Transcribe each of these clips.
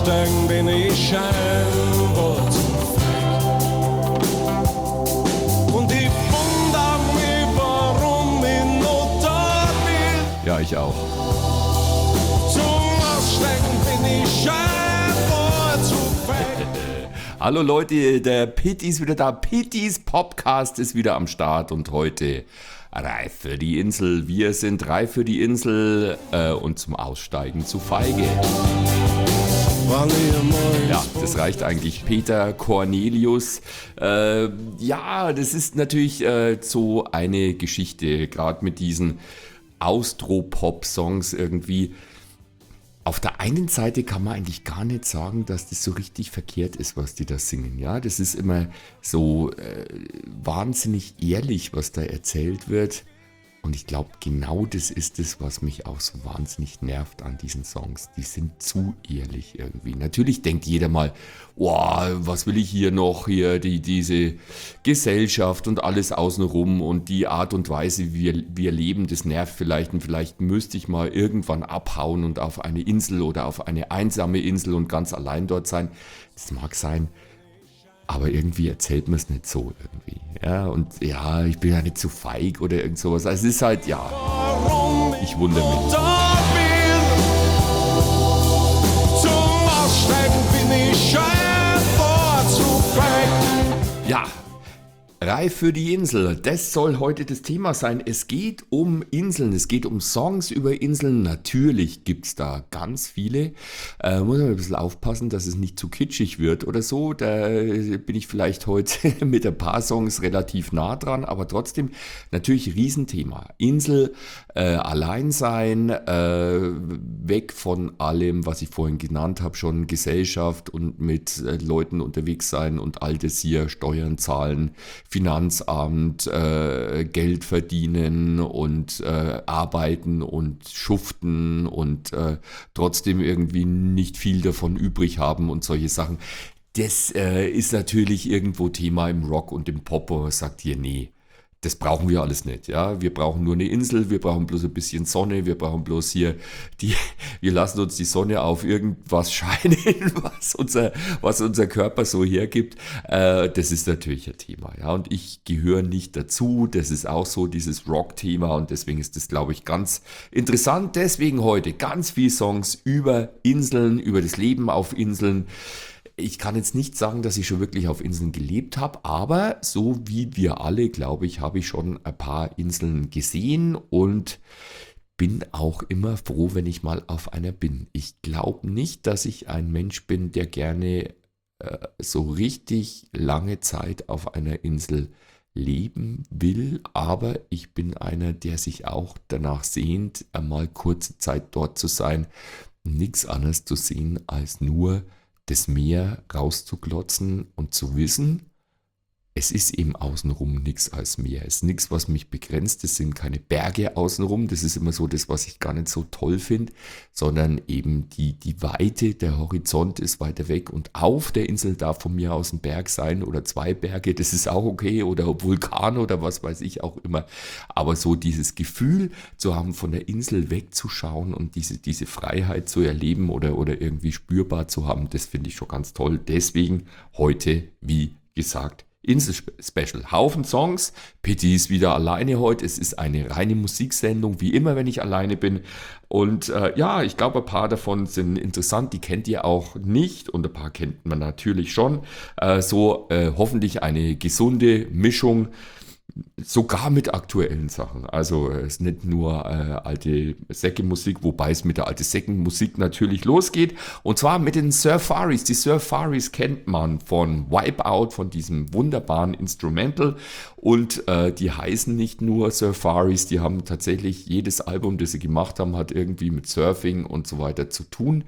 aussteigen, bin ich scheinbar zu feig. Und ich wundere mich, warum ich noch da bin. Ja, ich auch. Zum Aussteigen bin ich scheinbar zu feig. Hallo Leute, der Pitti ist wieder da. Pittis Podcast ist wieder am Start und heute reif für die Insel. Wir sind reif für die Insel und zum Aussteigen zu feige. Ja, das reicht eigentlich. Peter Cornelius. Ja, das ist natürlich so eine Geschichte, gerade mit diesen Austropop-Songs irgendwie. Auf der einen Seite kann man eigentlich gar nicht sagen, dass das so richtig verkehrt ist, was die da singen. Ja, das ist immer so wahnsinnig ehrlich, was da erzählt wird. Und ich glaube, genau das ist es, was mich auch so wahnsinnig nervt an diesen Songs. Die sind zu ehrlich irgendwie. Natürlich denkt jeder mal, wow, was will ich hier noch, diese Gesellschaft und alles außenrum und die Art und Weise, wie wir leben, das nervt vielleicht. Und vielleicht müsste ich mal irgendwann abhauen und auf eine Insel oder auf eine einsame Insel und ganz allein dort sein. Das mag sein. Aber irgendwie erzählt man es nicht so irgendwie. Ja, und ja, ich bin ja nicht zu feig oder irgend sowas. Also es ist halt, ja, ich wundere mich. Zum Aussteigen bin ich scheinbar zu feig. Ja, reif für die Insel, das soll heute das Thema sein. Es geht um Inseln, es geht um Songs über Inseln. Natürlich gibt es da ganz viele. Muss man ein bisschen aufpassen, dass es nicht zu kitschig wird oder so. Da bin ich vielleicht heute mit ein paar Songs relativ nah dran, aber trotzdem natürlich Riesenthema. Insel, Alleinsein, weg von allem, was ich vorhin genannt habe, schon Gesellschaft und mit Leuten unterwegs sein und all das hier, Steuern zahlen, Finanzamt, Geld verdienen und arbeiten und schuften und trotzdem irgendwie nicht viel davon übrig haben und solche Sachen. Das ist natürlich irgendwo Thema im Rock und im Pop, wo man sagt hier, nee, das brauchen wir alles nicht, ja. Wir brauchen nur eine Insel, wir brauchen bloß ein bisschen Sonne, wir brauchen bloß hier wir lassen uns die Sonne auf irgendwas scheinen, was unser Körper so hergibt. Das ist natürlich ein Thema, ja. Und ich gehöre nicht dazu. Das ist auch so dieses Rock-Thema und deswegen ist das, glaube ich, ganz interessant. Deswegen heute ganz viele Songs über Inseln, über das Leben auf Inseln. Ich kann jetzt nicht sagen, dass ich schon wirklich auf Inseln gelebt habe, aber so wie wir alle, glaube ich, habe ich schon ein paar Inseln gesehen und bin auch immer froh, wenn ich mal auf einer bin. Ich glaube nicht, dass ich ein Mensch bin, der gerne so richtig lange Zeit auf einer Insel leben will, aber ich bin einer, der sich auch danach sehnt, einmal kurze Zeit dort zu sein, nichts anderes zu sehen als nur das Meer rauszuglotzen und zu wissen, es ist eben außenrum nichts als Meer. Es ist nichts, was mich begrenzt. Es sind keine Berge außenrum. Das ist immer so das, was ich gar nicht so toll finde, sondern eben die Weite, der Horizont ist weiter weg und auf der Insel darf von mir aus ein Berg sein oder zwei Berge. Das ist auch okay oder Vulkan oder was weiß ich auch immer. Aber so dieses Gefühl zu haben, von der Insel wegzuschauen und diese Freiheit zu erleben oder irgendwie spürbar zu haben, das finde ich schon ganz toll. Deswegen heute, wie gesagt, Insel-Special. Haufen Songs. Pitti ist wieder alleine heute. Es ist eine reine Musiksendung, wie immer, wenn ich alleine bin. Und ja, ich glaube, ein paar davon sind interessant. Die kennt ihr auch nicht und ein paar kennt man natürlich schon. Hoffentlich eine gesunde Mischung. Sogar mit aktuellen Sachen. Also es ist nicht nur alte Säcke-Musik, wobei es mit der alte Säcke-Musik natürlich losgeht. Und zwar mit den Surfaris. Die Surfaris kennt man von Wipeout, von diesem wunderbaren Instrumental. Und die heißen nicht nur Surfaris, die haben tatsächlich jedes Album, das sie gemacht haben, hat irgendwie mit Surfing und so weiter zu tun.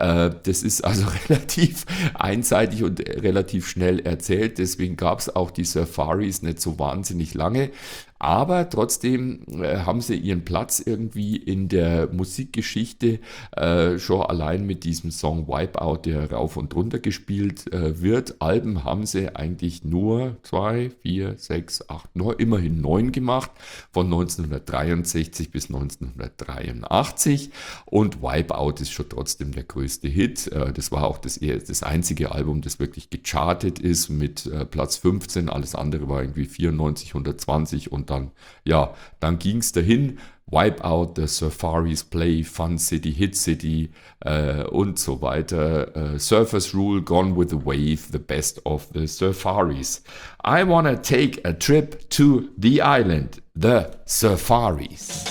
Das ist also relativ einseitig und relativ schnell erzählt. Deswegen gab es auch die Surfaris nicht so wahnsinnig lange. aber trotzdem haben sie ihren Platz irgendwie in der Musikgeschichte, schon allein mit diesem Song Wipeout, der rauf und runter gespielt wird. Alben haben sie eigentlich nur 2, 4, 6, 8, 9, immerhin 9 gemacht, von 1963 bis 1983, und Wipeout ist schon trotzdem der größte Hit. Das war auch das einzige Album, das wirklich gechartet ist mit Platz 15, alles andere war irgendwie 94, 120 und dann ging es dahin. Wipeout, The Surfaris Play, Fun City, Hit City und so weiter. Surfers Rule, Gone with the Wave, The Best of the Surfaris. I wanna take a trip to the island, The Surfaris.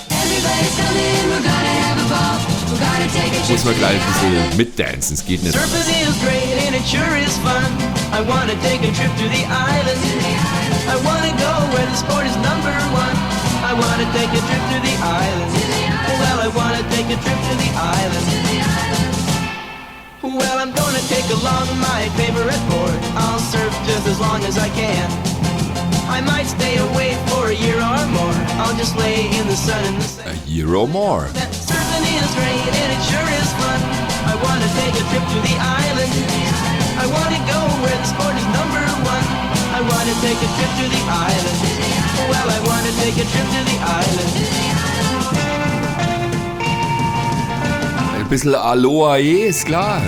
Muss man gleich ein bisschen mitdancen, es geht nicht. Surfing is great and it sure is fun. I wanna take a trip to the island. I wanna go where the sport is number one. I wanna take a trip to the island. Well, I wanna take a trip to the island. Well, I'm gonna take along my favorite board. I'll surf just as long as I can. I might stay away for a year or more. I'll just lay in the sun in the sand. A year or more. That surfing is great and it sure is fun. I wanna take a trip to the island. I wanna go where the sport is number one. I wanna take a trip to the island. Well, I wanna take a trip to the island. Ein bisschen Aloha, ist klar.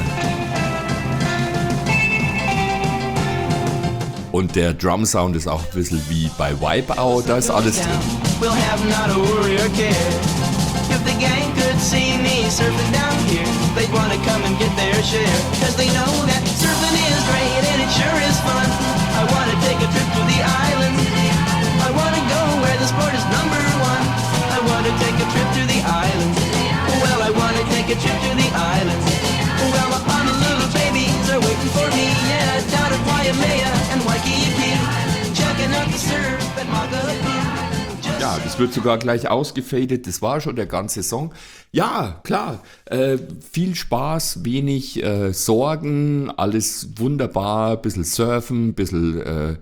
Und der Drum-Sound ist auch ein bisschen wie bei Wipeout, da ist alles drin. We'll have not a worry or care. If the gang could see me surfing down here, they'd wanna come and get their share. Cause they know that surfing is great and it sure is fun. I wanna take a trip to the island. I wanna go where the sport is number one. I wanna take a trip to the island. Well, I wanna take a trip to the island. Well, my Honolulu babies are waiting for me. Yeah, down at Waimea and Waikiki. Checking out the surf at Magalapa. Ja, das wird sogar gleich ausgefadet, das war schon der ganze Song. Ja, klar, viel Spaß, wenig Sorgen, alles wunderbar, bisschen surfen, bisschen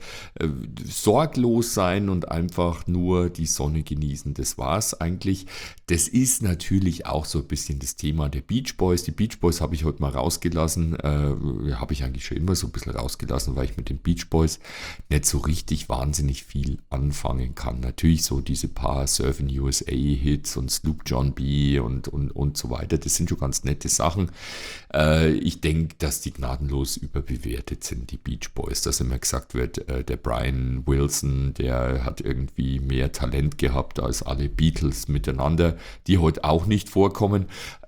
sorglos sein und einfach nur die Sonne genießen. Das war's eigentlich. Das ist natürlich auch so ein bisschen das Thema der Beach Boys. Die Beach Boys habe ich heute mal rausgelassen, habe ich eigentlich schon immer so ein bisschen rausgelassen, weil ich mit den Beach Boys nicht so richtig wahnsinnig viel anfangen kann. Natürlich so diese paar Surfin' USA Hits und Sloop John B. und so weiter, das sind schon ganz nette Sachen. Ich denke, dass die gnadenlos überbewertet sind, die Beach Boys, dass immer gesagt wird, der Brian Wilson, der hat irgendwie mehr Talent gehabt als alle Beatles miteinander, die heute auch nicht vorkommen.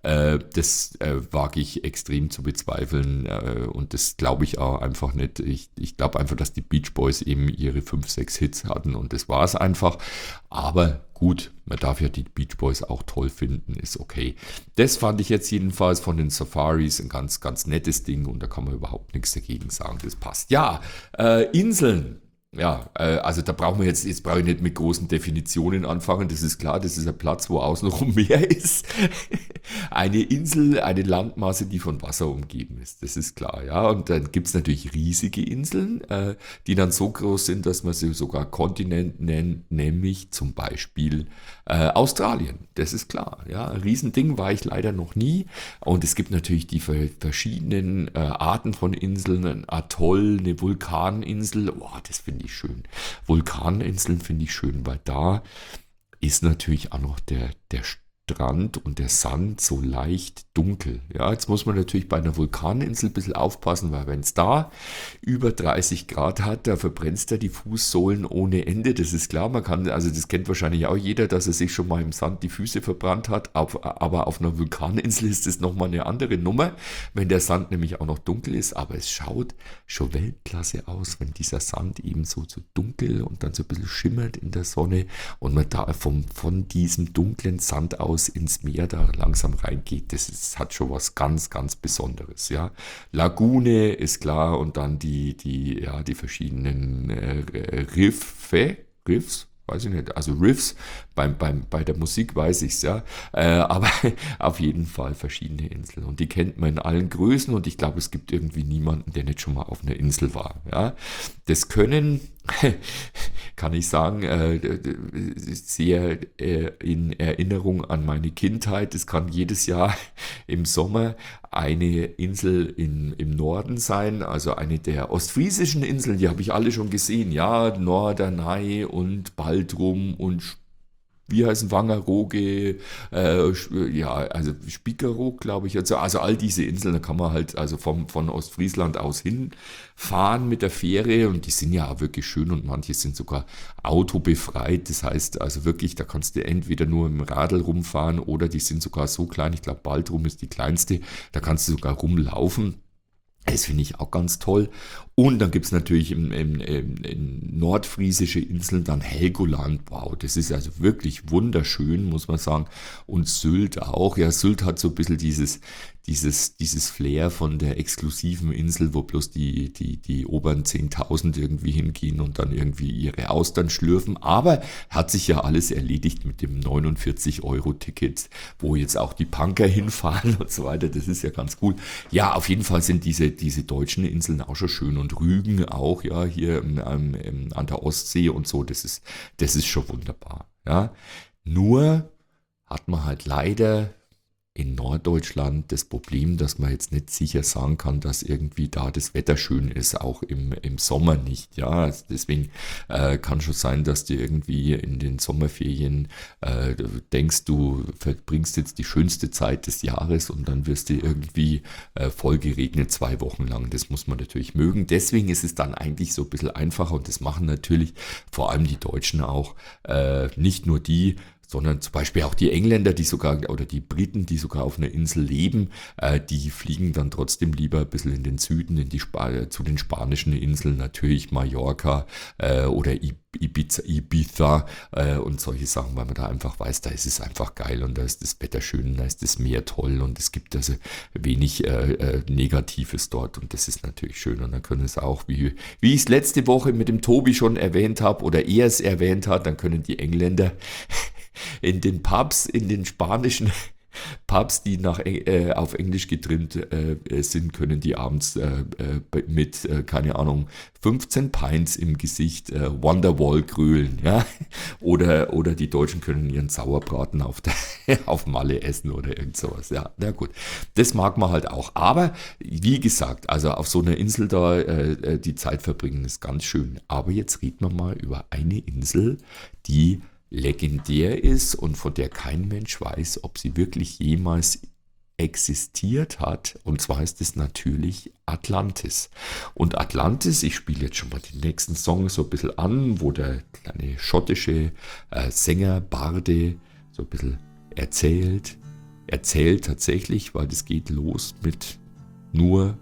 Das wage ich extrem zu bezweifeln und das glaube ich auch einfach nicht. Ich glaube einfach, dass die Beach Boys eben ihre 5, 6 Hits hatten und das war es einfach. Aber gut, man darf ja die Beach Boys auch toll finden, ist okay. Das fand ich jetzt jedenfalls von den Surfaris ein ganz, ganz nettes Ding und da kann man überhaupt nichts dagegen sagen, das passt. Ja, Inseln. Ja, also da brauchen wir jetzt brauche ich nicht mit großen Definitionen anfangen, das ist klar, das ist ein Platz, wo außenrum Meer ist. Eine Insel, eine Landmasse, die von Wasser umgeben ist, das ist klar, ja. Und dann gibt es natürlich riesige Inseln, die dann so groß sind, dass man sie sogar Kontinent nennt, nämlich zum Beispiel Australien, das ist klar, ja. Ein Riesending war ich leider noch nie und es gibt natürlich die verschiedenen Arten von Inseln, ein Atoll, eine Vulkaninsel, boah, das finde ich schön. Vulkaninseln finde ich schön, weil da ist natürlich auch noch der Strand und der Sand so leicht dunkel. Ja, jetzt muss man natürlich bei einer Vulkaninsel ein bisschen aufpassen, weil wenn es da über 30 Grad hat, da verbrennst du die Fußsohlen ohne Ende. Das ist klar, man kann, also das kennt wahrscheinlich auch jeder, dass er sich schon mal im Sand die Füße verbrannt hat, aber auf einer Vulkaninsel ist das nochmal eine andere Nummer, wenn der Sand nämlich auch noch dunkel ist, aber es schaut schon Weltklasse aus, wenn dieser Sand eben so dunkel und dann so ein bisschen schimmert in der Sonne und man da von diesem dunklen Sand aus ins Meer da langsam reingeht, hat schon was ganz, ganz Besonderes, ja. Lagune ist klar und dann die verschiedenen Riffs, weiß ich nicht, also Riffs, bei der Musik weiß ich es, ja, aber auf jeden Fall verschiedene Inseln und die kennt man in allen Größen und ich glaube, es gibt irgendwie niemanden, der nicht schon mal auf einer Insel war, ja. Das können kann ich sagen, sehr in Erinnerung an meine Kindheit. Es kann jedes Jahr im Sommer eine Insel im Norden sein, also eine der ostfriesischen Inseln, die habe ich alle schon gesehen. Ja, Norderney und Baltrum und wie heißen Wangerooge, ja, also Spiekeroog, glaube ich. Also all diese Inseln, da kann man halt also von Ostfriesland aus hinfahren mit der Fähre und die sind ja auch wirklich schön und manche sind sogar autobefreit. Das heißt also wirklich, da kannst du entweder nur im Radl rumfahren oder die sind sogar so klein, ich glaube Baltrum ist die kleinste, da kannst du sogar rumlaufen. Das finde ich auch ganz toll. Und dann gibt es natürlich in nordfriesische Inseln dann Helgoland. Wow, das ist also wirklich wunderschön, muss man sagen. Und Sylt auch. Ja, Sylt hat so ein bisschen dieses Flair von der exklusiven Insel, wo bloß die oberen 10.000 irgendwie hingehen und dann irgendwie ihre Austern schlürfen. Aber hat sich ja alles erledigt mit dem 49-Euro-Ticket, wo jetzt auch die Punker hinfahren und so weiter. Das ist ja ganz cool. Ja, auf jeden Fall sind diese deutschen Inseln auch schon schön und Rügen auch, ja, hier an der Ostsee und so. Das ist schon wunderbar. Ja. Nur hat man halt leider in Norddeutschland das Problem, dass man jetzt nicht sicher sagen kann, dass irgendwie da das Wetter schön ist, auch im Sommer nicht. Ja, also deswegen kann schon sein, dass du irgendwie in den Sommerferien denkst, du verbringst jetzt die schönste Zeit des Jahres und dann wirst du irgendwie voll geregnet 2 Wochen lang. Das muss man natürlich mögen. Deswegen ist es dann eigentlich so ein bisschen einfacher und das machen natürlich vor allem die Deutschen auch, nicht nur die, sondern zum Beispiel auch die Engländer, die sogar, oder die Briten, die sogar auf einer Insel leben, die fliegen dann trotzdem lieber ein bisschen in den Süden, zu den spanischen Inseln, natürlich Mallorca oder Ibiza und solche Sachen, weil man da einfach weiß, da ist es einfach geil und da ist das Wetter schön, da ist das Meer toll und es gibt also wenig Negatives dort und das ist natürlich schön und dann können es auch, wie ich es letzte Woche mit dem Tobi schon erwähnt habe oder er es erwähnt hat, dann können die Engländer in den Pubs, in den spanischen Pubs, die auf Englisch getrimmt sind, können die abends mit, keine Ahnung, 15 Pints im Gesicht Wonderwall grölen, ja, oder die Deutschen können ihren Sauerbraten auf Malle essen oder irgend sowas, ja, na gut, das mag man halt auch, aber wie gesagt, also auf so einer Insel da die Zeit verbringen ist ganz schön, aber jetzt reden wir mal über eine Insel, die legendär ist und von der kein Mensch weiß, ob sie wirklich jemals existiert hat. Und zwar ist es natürlich Atlantis. Und Atlantis, ich spiele jetzt schon mal den nächsten Song so ein bisschen an, wo der kleine schottische Sänger Barde so ein bisschen erzählt tatsächlich, weil das geht los mit nur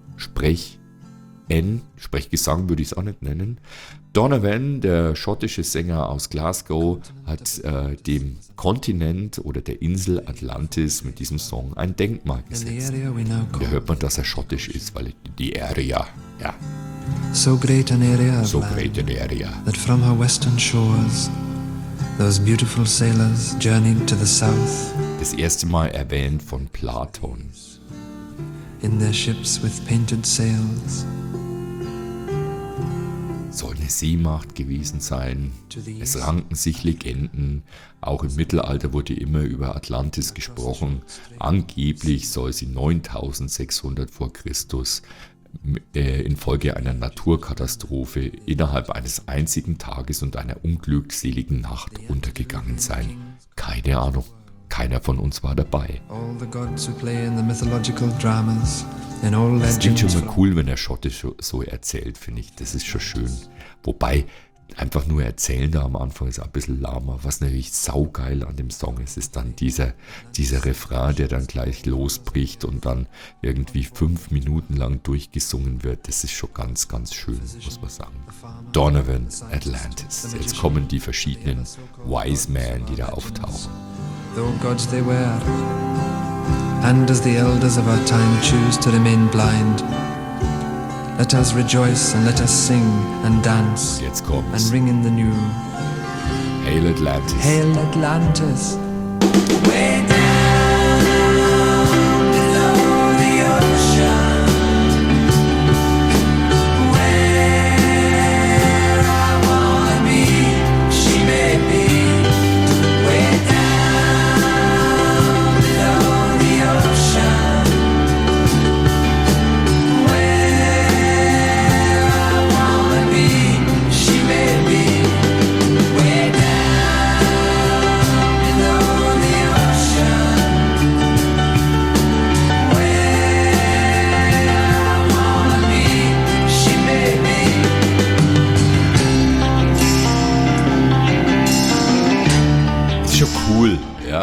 Sprechgesang würde ich es auch nicht nennen. Donovan, der schottische Sänger aus Glasgow, hat dem Kontinent oder der Insel Atlantis mit diesem Song ein Denkmal gesetzt. Da hört man, dass er schottisch ist, weil die Area, ja. So great an area So great an area. that from her western shores those beautiful sailors journeyed to the south Das erste Mal erwähnt von Platon. in their ships with painted sails. Soll eine Seemacht gewesen sein. Es ranken sich Legenden. Auch im Mittelalter wurde immer über Atlantis gesprochen. Angeblich soll sie 9600 vor Christus infolge einer Naturkatastrophe innerhalb eines einzigen Tages und einer unglückseligen Nacht untergegangen sein. Keine Ahnung. Keiner von uns war dabei. All the gods who play in the mythological dramas, in all Das klingt legends schon mal cool, wenn er schottisch so erzählt, finde ich. Das ist schon schön. Wobei, einfach nur erzählen da am Anfang ist ein bisschen lahmer. Was natürlich saugeil an dem Song ist dann dieser Refrain, der dann gleich losbricht und dann irgendwie 5 Minuten lang durchgesungen wird. Das ist schon ganz, ganz schön, muss man sagen. Donovan, Atlantis. Jetzt kommen die verschiedenen Wise Men, die da auftauchen. though gods they were. And as the elders of our time choose to remain blind, let us rejoice and let us sing and dance Jetzt and kommt's. ring in the new. Hail Atlantis. Hail Atlantis! Way down below the ocean, where I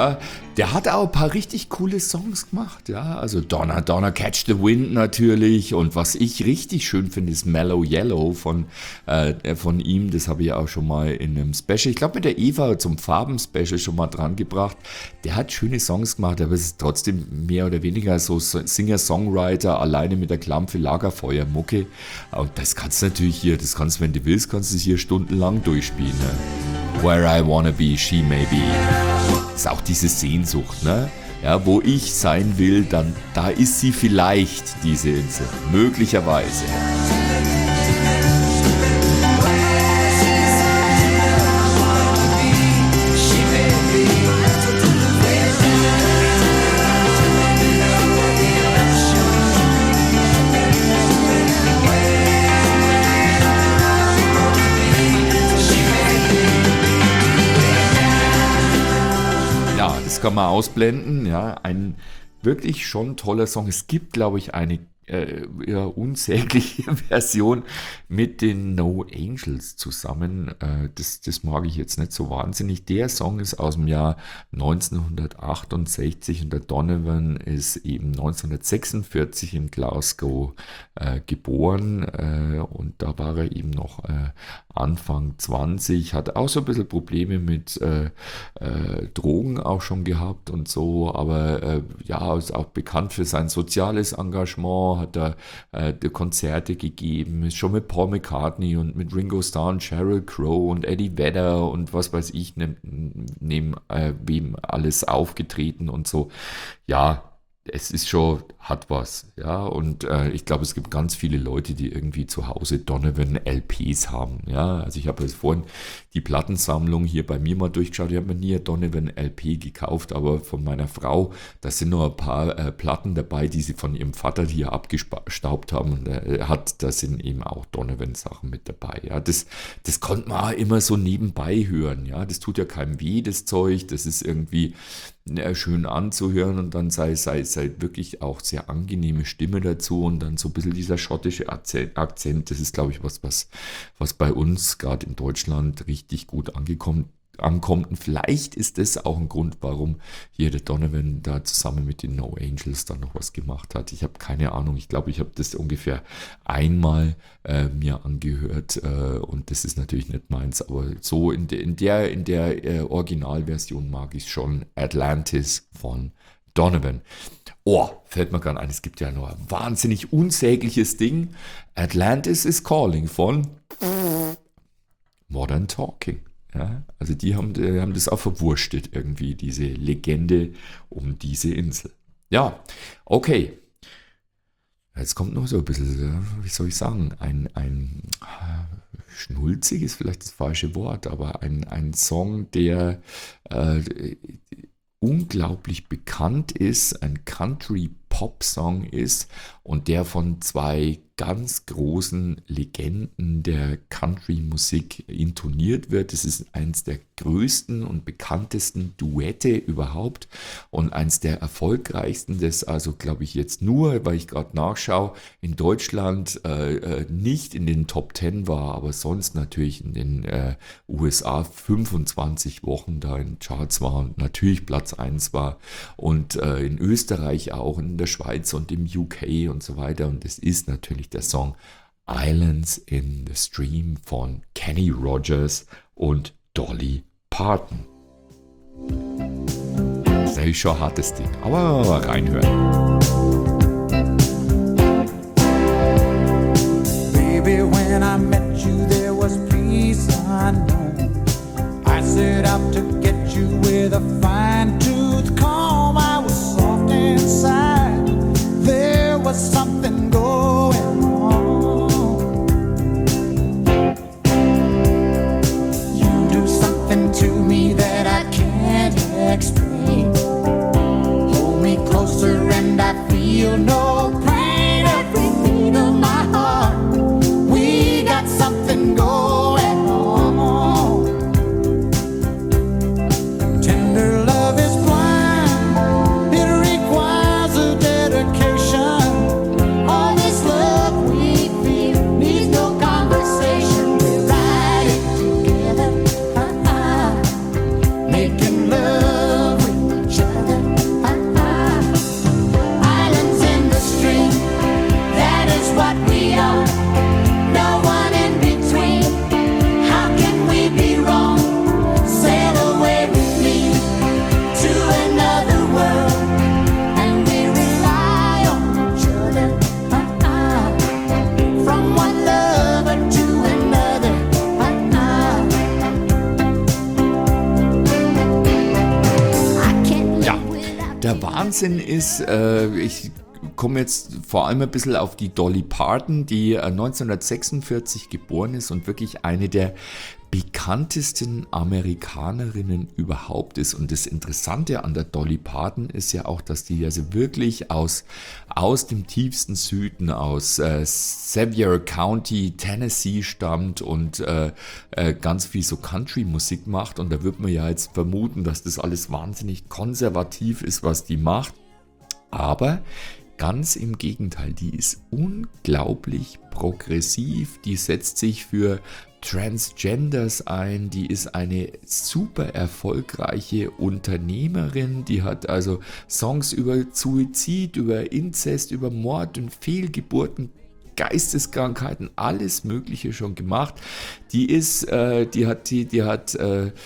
ja. Der hat auch ein paar richtig coole Songs gemacht, ja. Also Donna, Donna, Catch the Wind natürlich. Und was ich richtig schön finde, ist Mellow Yellow von ihm. Das habe ich auch schon mal in einem Special, ich glaube mit der Eva zum Farben-Special schon mal dran gebracht. Der hat schöne Songs gemacht, aber es ist trotzdem mehr oder weniger so Singer-Songwriter, alleine mit der Klampfe Lagerfeuermucke. Und das kannst du natürlich hier, das kannst du, wenn du willst, kannst du es hier stundenlang durchspielen. Ne? Where I Wanna Be, She May Be. Das ist auch diese Sehnsucht, ne? Ja, wo ich sein will, dann da ist sie vielleicht, diese Insel. Möglicherweise. Das kann man ausblenden, ja, ein wirklich schon toller Song. Es gibt, glaube ich, eine unsägliche Version mit den No Angels zusammen. Das mag ich jetzt nicht so wahnsinnig. Der Song ist aus dem Jahr 1968 und der Donovan ist eben 1946 in Glasgow geboren und da war er eben noch Anfang 20, hat auch so ein bisschen Probleme mit Drogen auch schon gehabt und so, aber ja, ist auch bekannt für sein soziales Engagement, hat da Konzerte gegeben, ist schon mit Paul McCartney und mit Ringo Starr und Sheryl Crow und Eddie Vedder und was weiß ich, neben wem alles aufgetreten und so. Ja, es ist schon, hat was, ja, und ich glaube, es gibt ganz viele Leute, die irgendwie zu Hause Donovan LPs haben, ja, also ich habe jetzt vorhin die Plattensammlung hier bei mir mal durchgeschaut, ich habe mir nie ein Donovan LP gekauft, aber von meiner Frau, da sind noch ein paar Platten dabei, die sie von ihrem Vater hier abgestaubt haben und da sind eben auch Donovan-Sachen mit dabei, ja, das konnte man auch immer so nebenbei hören, ja, das tut ja keinem weh, das Zeug, das ist irgendwie schön anzuhören und dann sei wirklich auch sehr angenehme Stimme dazu und dann so ein bisschen dieser schottische Akzent, das ist, glaube ich, was bei uns gerade in Deutschland richtig gut ankommt. Und vielleicht ist das auch ein Grund, warum hier der Donovan da zusammen mit den No Angels dann noch was gemacht hat. Ich habe keine Ahnung, ich glaube, ich habe das ungefähr einmal mir angehört und das ist natürlich nicht meins, aber so in der Originalversion mag ich schon. Atlantis von Donovan. Oh, fällt mir gerade ein, es gibt ja noch ein wahnsinnig unsägliches Ding. Atlantis is Calling von Modern Talking. Ja, also die haben das auch verwurstet irgendwie, diese Legende um diese Insel. Ja, okay. Jetzt kommt noch so ein bisschen, wie soll ich sagen, ein schnulzig ist vielleicht das falsche Wort, aber ein Song, der unglaublich bekannt ist, ein Country-Pop-Song ist und der von zwei ganz großen Legenden der Country-Musik intoniert wird. Es ist eins der größten und bekanntesten Duette überhaupt und eins der erfolgreichsten, das also, glaube ich, jetzt nur, weil ich gerade nachschaue, in Deutschland nicht in den Top 10 war, aber sonst natürlich in den USA 25 Wochen da in Charts war und natürlich Platz 1 war und in Österreich auch, in der Schweiz und im UK und so weiter. Und es ist natürlich der Song Islands in the Stream von Kenny Rogers und Dolly Parton. Das ist natürlich schon ein hartes Ding, aber reinhören. Baby, when I met you there was peace unknown. I set out to get you with a fine-tooth comb. I was soft inside. There was something going on. You do something to me that I can't explain. Hold me closer and I feel no pain. Every beat of my heart, we got something going on. Tender Wahnsinn ist, ich komme jetzt vor allem ein bisschen auf die Dolly Parton, die 1946 geboren ist und wirklich eine der bekanntesten Amerikanerinnen überhaupt ist. Und das Interessante an der Dolly Parton ist ja auch, dass die also wirklich aus dem tiefsten Süden, aus Sevier County, Tennessee stammt und ganz viel so Country-Musik macht. Und da wird man ja jetzt vermuten, dass das alles wahnsinnig konservativ ist, was die macht. Aber ganz im Gegenteil, die ist unglaublich progressiv, die setzt sich für Transgenders ein, die ist eine super erfolgreiche Unternehmerin, die hat also Songs über Suizid, über Inzest, über Mord und Fehlgeburten, Geisteskrankheiten, alles Mögliche schon gemacht. Die hat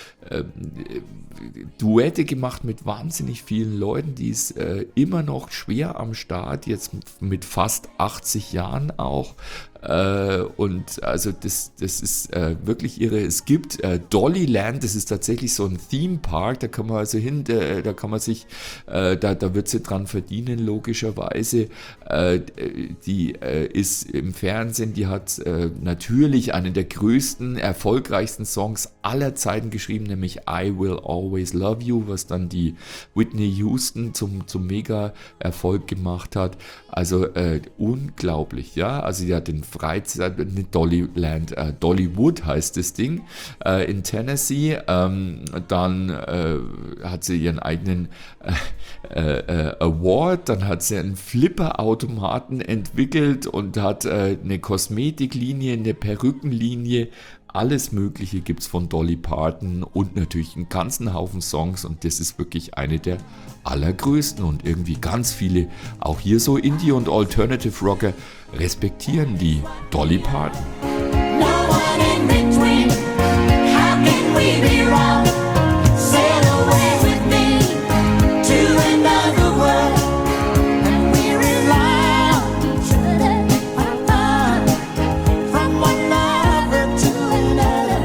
Duette gemacht mit wahnsinnig vielen Leuten, die ist immer noch schwer am Start, jetzt mit fast 80 Jahren auch. Und also das ist wirklich irre. Es gibt Dollyland, das ist tatsächlich so ein Theme Park, da kann man also hin, da kann man sich, da wird sie dran verdienen, logischerweise. Die ist im Fernsehen, die hat natürlich einen der größten, erfolgreichsten Songs aller Zeiten geschrieben, nämlich I Will Always Love You, was dann die Whitney Houston zum Mega-Erfolg gemacht hat. Also unglaublich, ja. Also die hat den Freizeit, nicht Dollyland, Dollywood heißt das Ding, in Tennessee. Dann hat sie ihren eigenen Award, dann hat sie einen Flipper-Automaten entwickelt und hat eine Kosmetiklinie, eine Perückenlinie. Alles Mögliche gibt es von Dolly Parton und natürlich einen ganzen Haufen Songs und das ist wirklich eine der allergrößten und irgendwie ganz viele, auch hier so Indie- und Alternative Rocker, respektieren die Dolly Parton. No one in between. How can we be wrong? Sail away with me to another world, and we rely on each other. From one lover to another.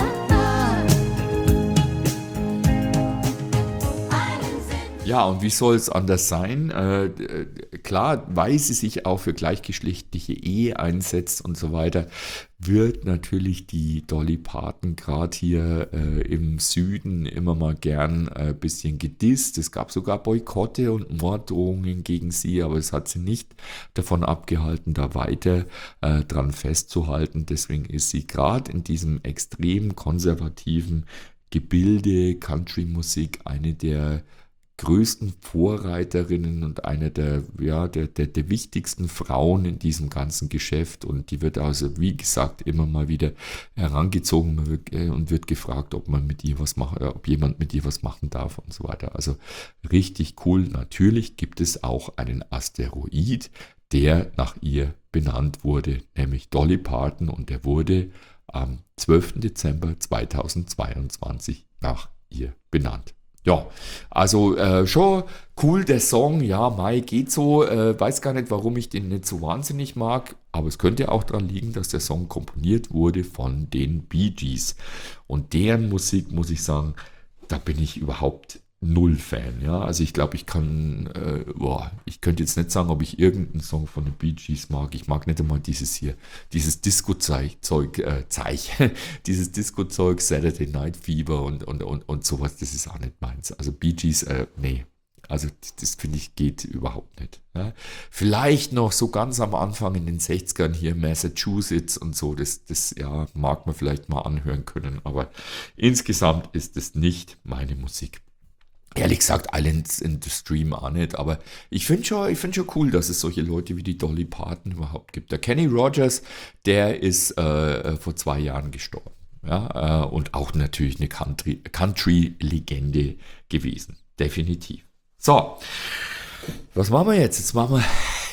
Ja, und wie soll es anders sein? Klar, weil sie sich auch für gleichgeschlechtliche Ehe einsetzt und so weiter, wird natürlich die Dolly Parton gerade hier im Süden immer mal gern ein bisschen gedisst. Es gab sogar Boykotte und Morddrohungen gegen sie, aber es hat sie nicht davon abgehalten, da weiter dran festzuhalten. Deswegen ist sie gerade in diesem extrem konservativen Gebilde Country-Musik eine der größten Vorreiterinnen und eine der wichtigsten Frauen in diesem ganzen Geschäft und die wird also, wie gesagt, immer mal wieder herangezogen und wird gefragt, ob jemand mit ihr was machen darf und so weiter. Also richtig cool. Natürlich gibt es auch einen Asteroid, der nach ihr benannt wurde, nämlich Dolly Parton und der wurde am 12. Dezember 2022 nach ihr benannt. Ja, also schon cool, der Song, ja, Mai geht so, weiß gar nicht, warum ich den nicht so wahnsinnig mag, aber es könnte auch daran liegen, dass der Song komponiert wurde von den Bee Gees und deren Musik, muss ich sagen, da bin ich überhaupt null Fan, ja, also ich glaube, ich könnte jetzt nicht sagen, ob ich irgendeinen Song von den Bee Gees mag, ich mag nicht einmal dieses Disco-Zeug, dieses Disco-Zeug, Saturday Night Fever und sowas, das ist auch nicht meins, also Bee Gees, nee, also das finde ich geht überhaupt nicht. Ja. Vielleicht noch so ganz am Anfang in den 60ern hier Massachusetts und so, das ja, mag man vielleicht mal anhören können, aber insgesamt ist es nicht meine Musik. Ehrlich gesagt, Islands in the Stream auch nicht, aber ich finde schon cool, dass es solche Leute wie die Dolly Parton überhaupt gibt. Der Kenny Rogers, der ist vor 2 Jahren gestorben. Ja, und auch natürlich eine Country-Legende gewesen. Definitiv. So, was machen wir jetzt? Jetzt machen wir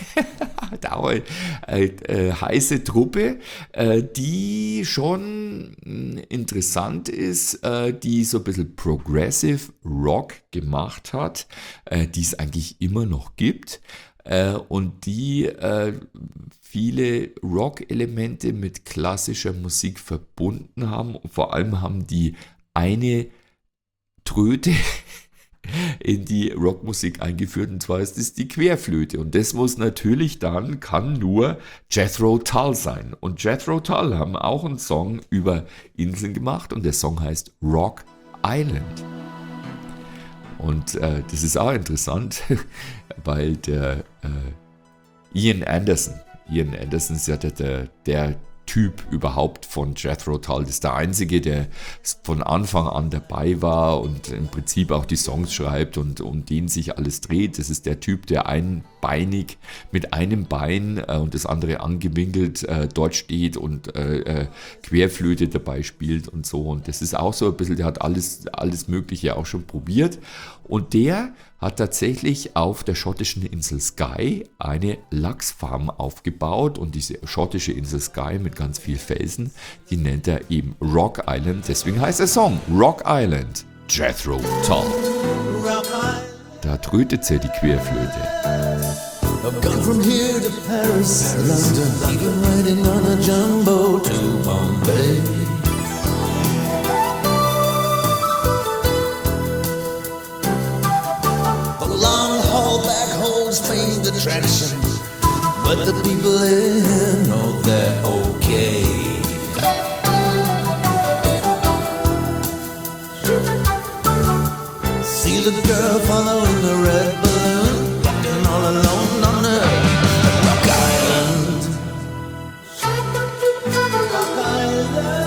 heiße Truppe, die schon interessant ist, die so ein bisschen Progressive Rock gemacht hat, die es eigentlich immer noch gibt und die viele Rock-Elemente mit klassischer Musik verbunden haben. Und vor allem haben die eine Tröte in die Rockmusik eingeführt, und zwar ist es die Querflöte. Und das muss natürlich dann, kann nur Jethro Tull sein. Und Jethro Tull haben auch einen Song über Inseln gemacht und der Song heißt Rock Island. Und das ist auch interessant, weil der Ian Anderson ist ja der Typ überhaupt von Jethro Tull. Das ist der Einzige, der von Anfang an dabei war und im Prinzip auch die Songs schreibt und um den sich alles dreht. Das ist der Typ, der einbeinig mit einem Bein und das andere angewinkelt dort steht und Querflöte dabei spielt und so. Und das ist auch so ein bisschen, der hat alles Mögliche auch schon probiert. Und der hat tatsächlich auf der schottischen Insel Skye eine Lachsfarm aufgebaut, und diese schottische Insel Skye mit ganz viel Felsen, die nennt er eben Rock Island. Deswegen heißt der Song Rock Island, Jethro Tull. Da trötet er die Querflöte. I've gone from here to Paris, London, even riding on a jumbo to Bombay. Long haul back holds famed attraction, but the people here know they're okay. See the girl following the red balloon, rocking all alone on the Rock Island. Rock Island.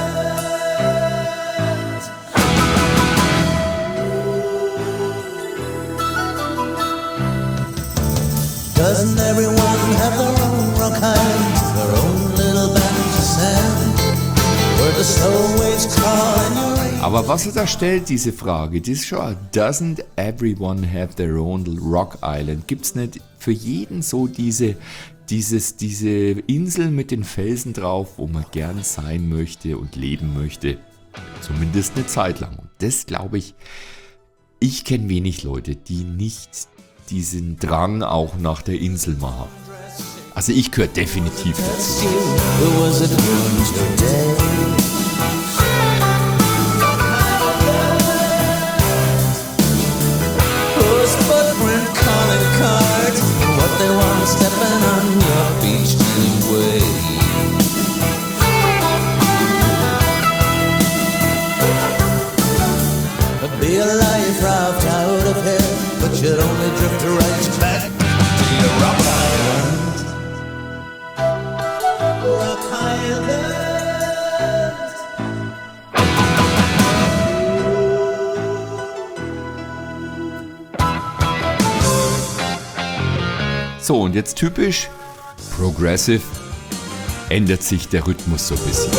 Doesn't everyone have their own rock island, their own little band of sand, where the slow waves call and you're Aber was er da stellt, diese Frage, das ist schon, doesn't everyone have their own Rock Island? Gibt es nicht für jeden so diese Insel mit den Felsen drauf, wo man gern sein möchte und leben möchte? Zumindest eine Zeit lang. Und das glaube ich kenne wenig Leute, die nicht diesen Drang auch nach der Insel mal haben. Also ich gehöre definitiv dazu. Be a life robbed out of hell, but you'd only drift right back to your Rock Island. Rock Island. So, und jetzt typisch Progressive, ändert sich der Rhythmus so ein bisschen.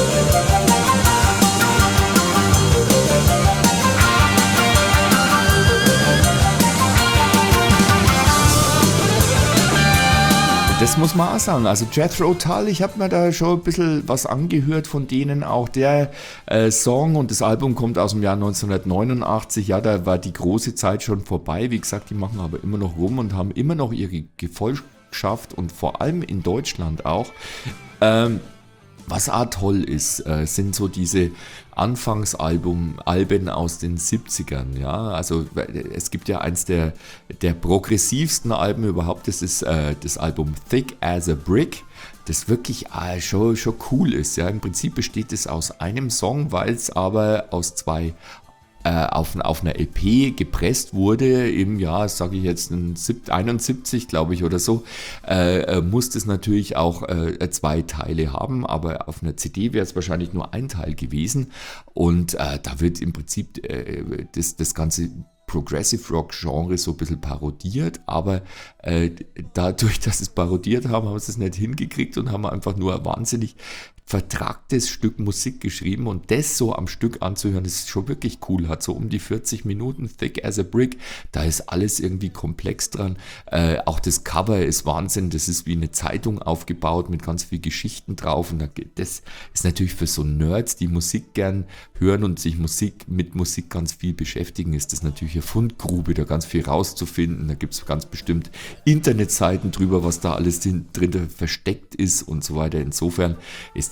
Das muss man auch sagen. Also Jethro Tull, ich habe mir da schon ein bisschen was angehört von denen. Auch der Song und das Album kommt aus dem Jahr 1989. Ja, da war die große Zeit schon vorbei. Wie gesagt, die machen aber immer noch rum und haben immer noch ihre Gefolgschaft und vor allem in Deutschland auch. Was auch toll ist, sind so diese Anfangsalben aus den 70ern, ja, also es gibt ja eins der progressivsten Alben überhaupt, das ist das Album Thick as a Brick, das wirklich schon cool ist, ja, im Prinzip besteht es aus einem Song, weil es aber aus zwei auf einer EP gepresst wurde im Jahr, sage ich jetzt, 71, glaube ich, oder so, muss es natürlich auch 2 Teile haben, aber auf einer CD wäre es wahrscheinlich nur ein Teil gewesen, und da wird im Prinzip das ganze Progressive Rock Genre so ein bisschen parodiert, aber dadurch, dass sie es parodiert haben, haben sie es nicht hingekriegt und haben einfach nur ein wahnsinnig vertracktes Stück Musik geschrieben, und das so am Stück anzuhören, das ist schon wirklich cool, hat so um die 40 Minuten, Thick as a Brick, da ist alles irgendwie komplex dran, auch das Cover ist Wahnsinn, das ist wie eine Zeitung aufgebaut mit ganz viel Geschichten drauf, und das ist natürlich für so Nerds, die Musik gern hören und sich mit Musik ganz viel beschäftigen, ist das natürlich eine Fundgrube, da ganz viel rauszufinden, da gibt es ganz bestimmt Internetseiten drüber, was da alles drin versteckt ist und so weiter, insofern ist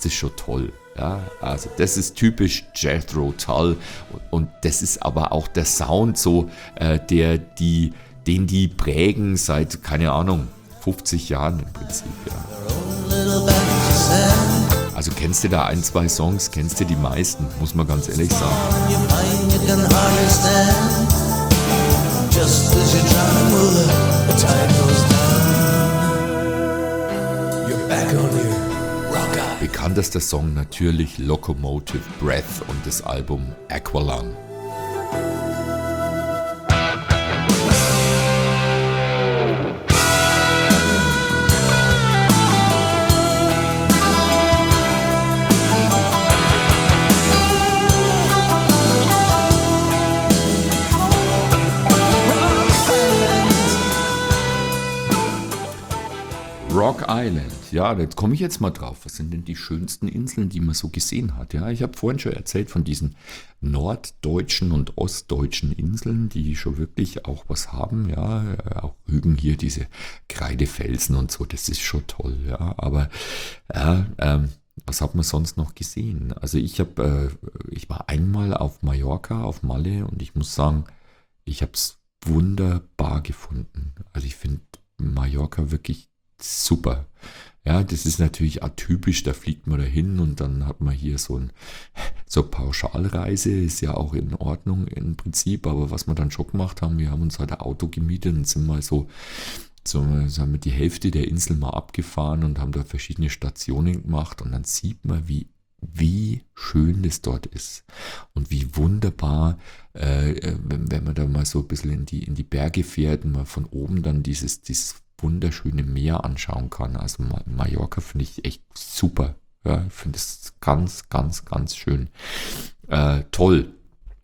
ist das schon toll. Ja, also das ist typisch Jethro Tull und das ist aber auch der Sound so, den die prägen seit, keine Ahnung, 50 Jahren im Prinzip. Ja. Little band to send. Also kennst du da ein, zwei Songs, kennst du die meisten, muss man ganz ehrlich sagen. You find you can hardly stand. Just as you're trying to move it, the tide goes down. You're back on your rock eye. Bekanntester Song natürlich Locomotive Breath und das Album Aqualung. Rock Island, ja, da komme ich jetzt mal drauf. Was sind denn die schönsten Inseln, die man so gesehen hat? Ja, ich habe vorhin schon erzählt von diesen norddeutschen und ostdeutschen Inseln, die schon wirklich auch was haben. Ja, auch Rügen hier, diese Kreidefelsen und so, das ist schon toll. Ja, aber ja, was hat man sonst noch gesehen? Also ich war einmal auf Mallorca, auf Malle und ich muss sagen, ich habe es wunderbar gefunden. Also ich finde Mallorca wirklich super. Ja, das ist natürlich atypisch, da fliegt man dahin und dann hat man hier so Pauschalreise, ist ja auch in Ordnung im Prinzip, aber was wir dann schon gemacht haben, wir haben uns halt ein Auto gemietet und sind mal so haben wir die Hälfte der Insel mal abgefahren und haben da verschiedene Stationen gemacht und dann sieht man, wie schön das dort ist und wie wunderbar, wenn man da mal so ein bisschen in die Berge fährt und man von oben dann dieses wunderschöne Meer anschauen kann. Also Mallorca finde ich echt super. Ja, ich finde es ganz, ganz, ganz schön. Toll.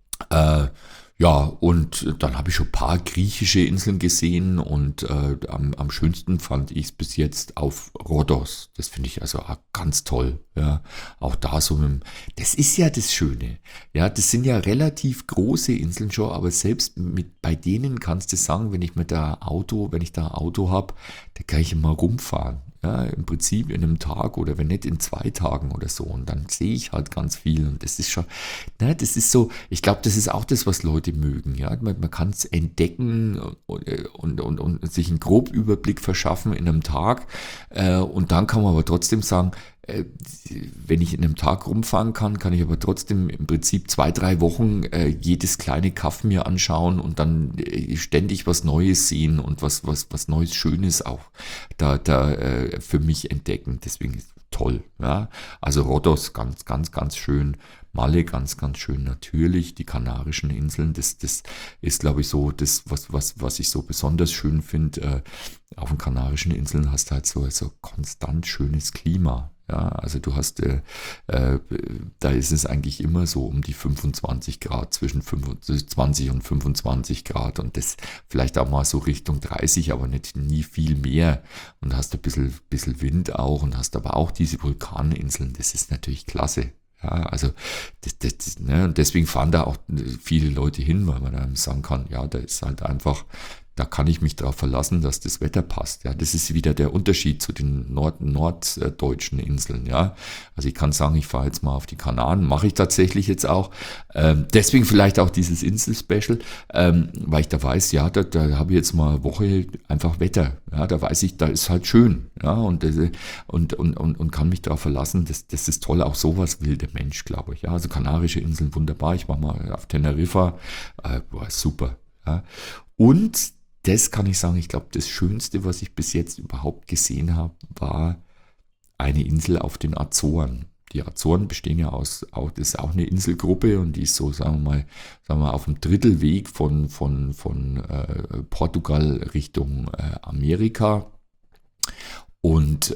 Ja, und dann habe ich schon ein paar griechische Inseln gesehen und am schönsten fand ich es bis jetzt auf Rhodos. Das finde ich also auch ganz toll. Ja, auch da so das ist ja das Schöne. Ja, das sind ja relativ große Inseln schon, aber selbst bei denen kannst du sagen, wenn ich da ein Auto habe, da kann ich immer rumfahren. Ja, im Prinzip in einem Tag oder wenn nicht in 2 Tagen oder so. Und dann sehe ich halt ganz viel. Und das ist schon, das ist so, ich glaube, das ist auch das, was Leute mögen. Ja, man kann es entdecken und sich einen Grobüberblick verschaffen in einem Tag. Und dann kann man aber trotzdem sagen, wenn ich in einem Tag rumfahren kann ich aber trotzdem im Prinzip 2, 3 Wochen jedes kleine Kaff mir anschauen und dann ständig was Neues sehen und was Neues, Schönes auch da für mich entdecken. Deswegen ist es toll. Ja? Also Rhodos ganz, ganz, ganz schön. Malle ganz, ganz schön natürlich. Die Kanarischen Inseln, das ist, glaube ich, so das, was ich so besonders schön finde. Auf den Kanarischen Inseln hast du halt so konstant schönes Klima. Ja, also du hast, da ist es eigentlich immer so um die 25 Grad, zwischen 20 und 25 Grad und das vielleicht auch mal so Richtung 30, aber nie viel mehr und hast ein bisschen Wind auch und hast aber auch diese Vulkaninseln, das ist natürlich klasse. Ja, also und deswegen fahren da auch viele Leute hin, weil man dann sagen kann, ja, da ist halt einfach, da kann ich mich darauf verlassen, dass das Wetter passt. Ja, das ist wieder der Unterschied zu den norddeutschen Inseln. Ja, also ich kann sagen, ich fahre jetzt mal auf die Kanaren, mache ich tatsächlich jetzt auch. Deswegen vielleicht auch dieses Insel-Special, weil ich da weiß, ja, da habe ich jetzt mal eine Woche einfach Wetter. Ja, da weiß ich, da ist halt schön. Ja, und kann mich darauf verlassen. Das ist toll. Auch sowas will der Mensch, glaube ich. Ja, also Kanarische Inseln wunderbar. Ich war mal auf Teneriffa, war super. Ja, und das kann ich sagen, ich glaube, das Schönste, was ich bis jetzt überhaupt gesehen habe, war eine Insel auf den Azoren. Die Azoren bestehen ja das ist auch eine Inselgruppe und die ist so, sagen wir mal auf dem Drittelweg von Portugal Richtung Amerika. Und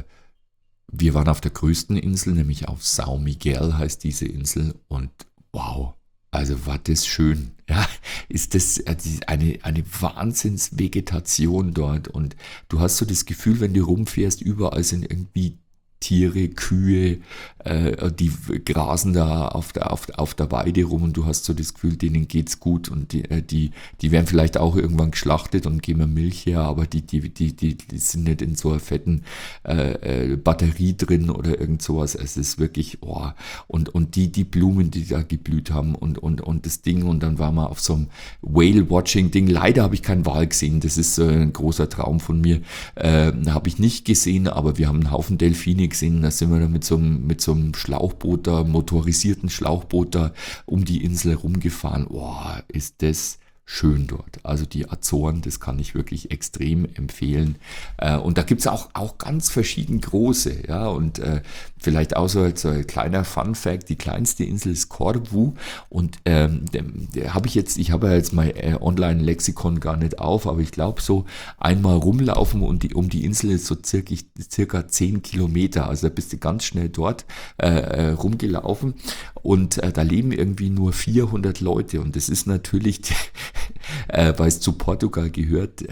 wir waren auf der größten Insel, nämlich auf São Miguel heißt diese Insel und wow. Also war das schön, ja, ist das eine Wahnsinnsvegetation dort und du hast so das Gefühl, wenn du rumfährst, überall sind irgendwie Tiere, Kühe, die grasen da auf der Weide rum und du hast so das Gefühl, denen geht's gut und die werden vielleicht auch irgendwann geschlachtet und geben mir Milch her, aber die sind nicht in so einer fetten Batterie drin oder irgend sowas. Es ist wirklich, und die Blumen, die da geblüht haben und das Ding, und dann waren wir auf so einem Whale-Watching-Ding. Leider habe ich keinen Wal gesehen, das ist ein großer Traum von mir. Habe ich nicht gesehen, aber wir haben einen Haufen Delfine gesehen. Da sind wir dann mit so einem Schlauchboot da, motorisierten Schlauchboot da um die Insel rumgefahren. Ist das schön dort. Also die Azoren, das kann ich wirklich extrem empfehlen. Und da gibt es auch ganz verschieden große. Ja, und vielleicht auch so ein kleiner Fun-Fact, die kleinste Insel ist Corfu. Und ich habe ja jetzt mein Online-Lexikon gar nicht auf, aber ich glaube so einmal rumlaufen und um die Insel ist so circa 10 Kilometer. Also da bist du ganz schnell dort rumgelaufen. Und da leben irgendwie nur 400 Leute. Und das ist natürlich, weil es zu Portugal gehört,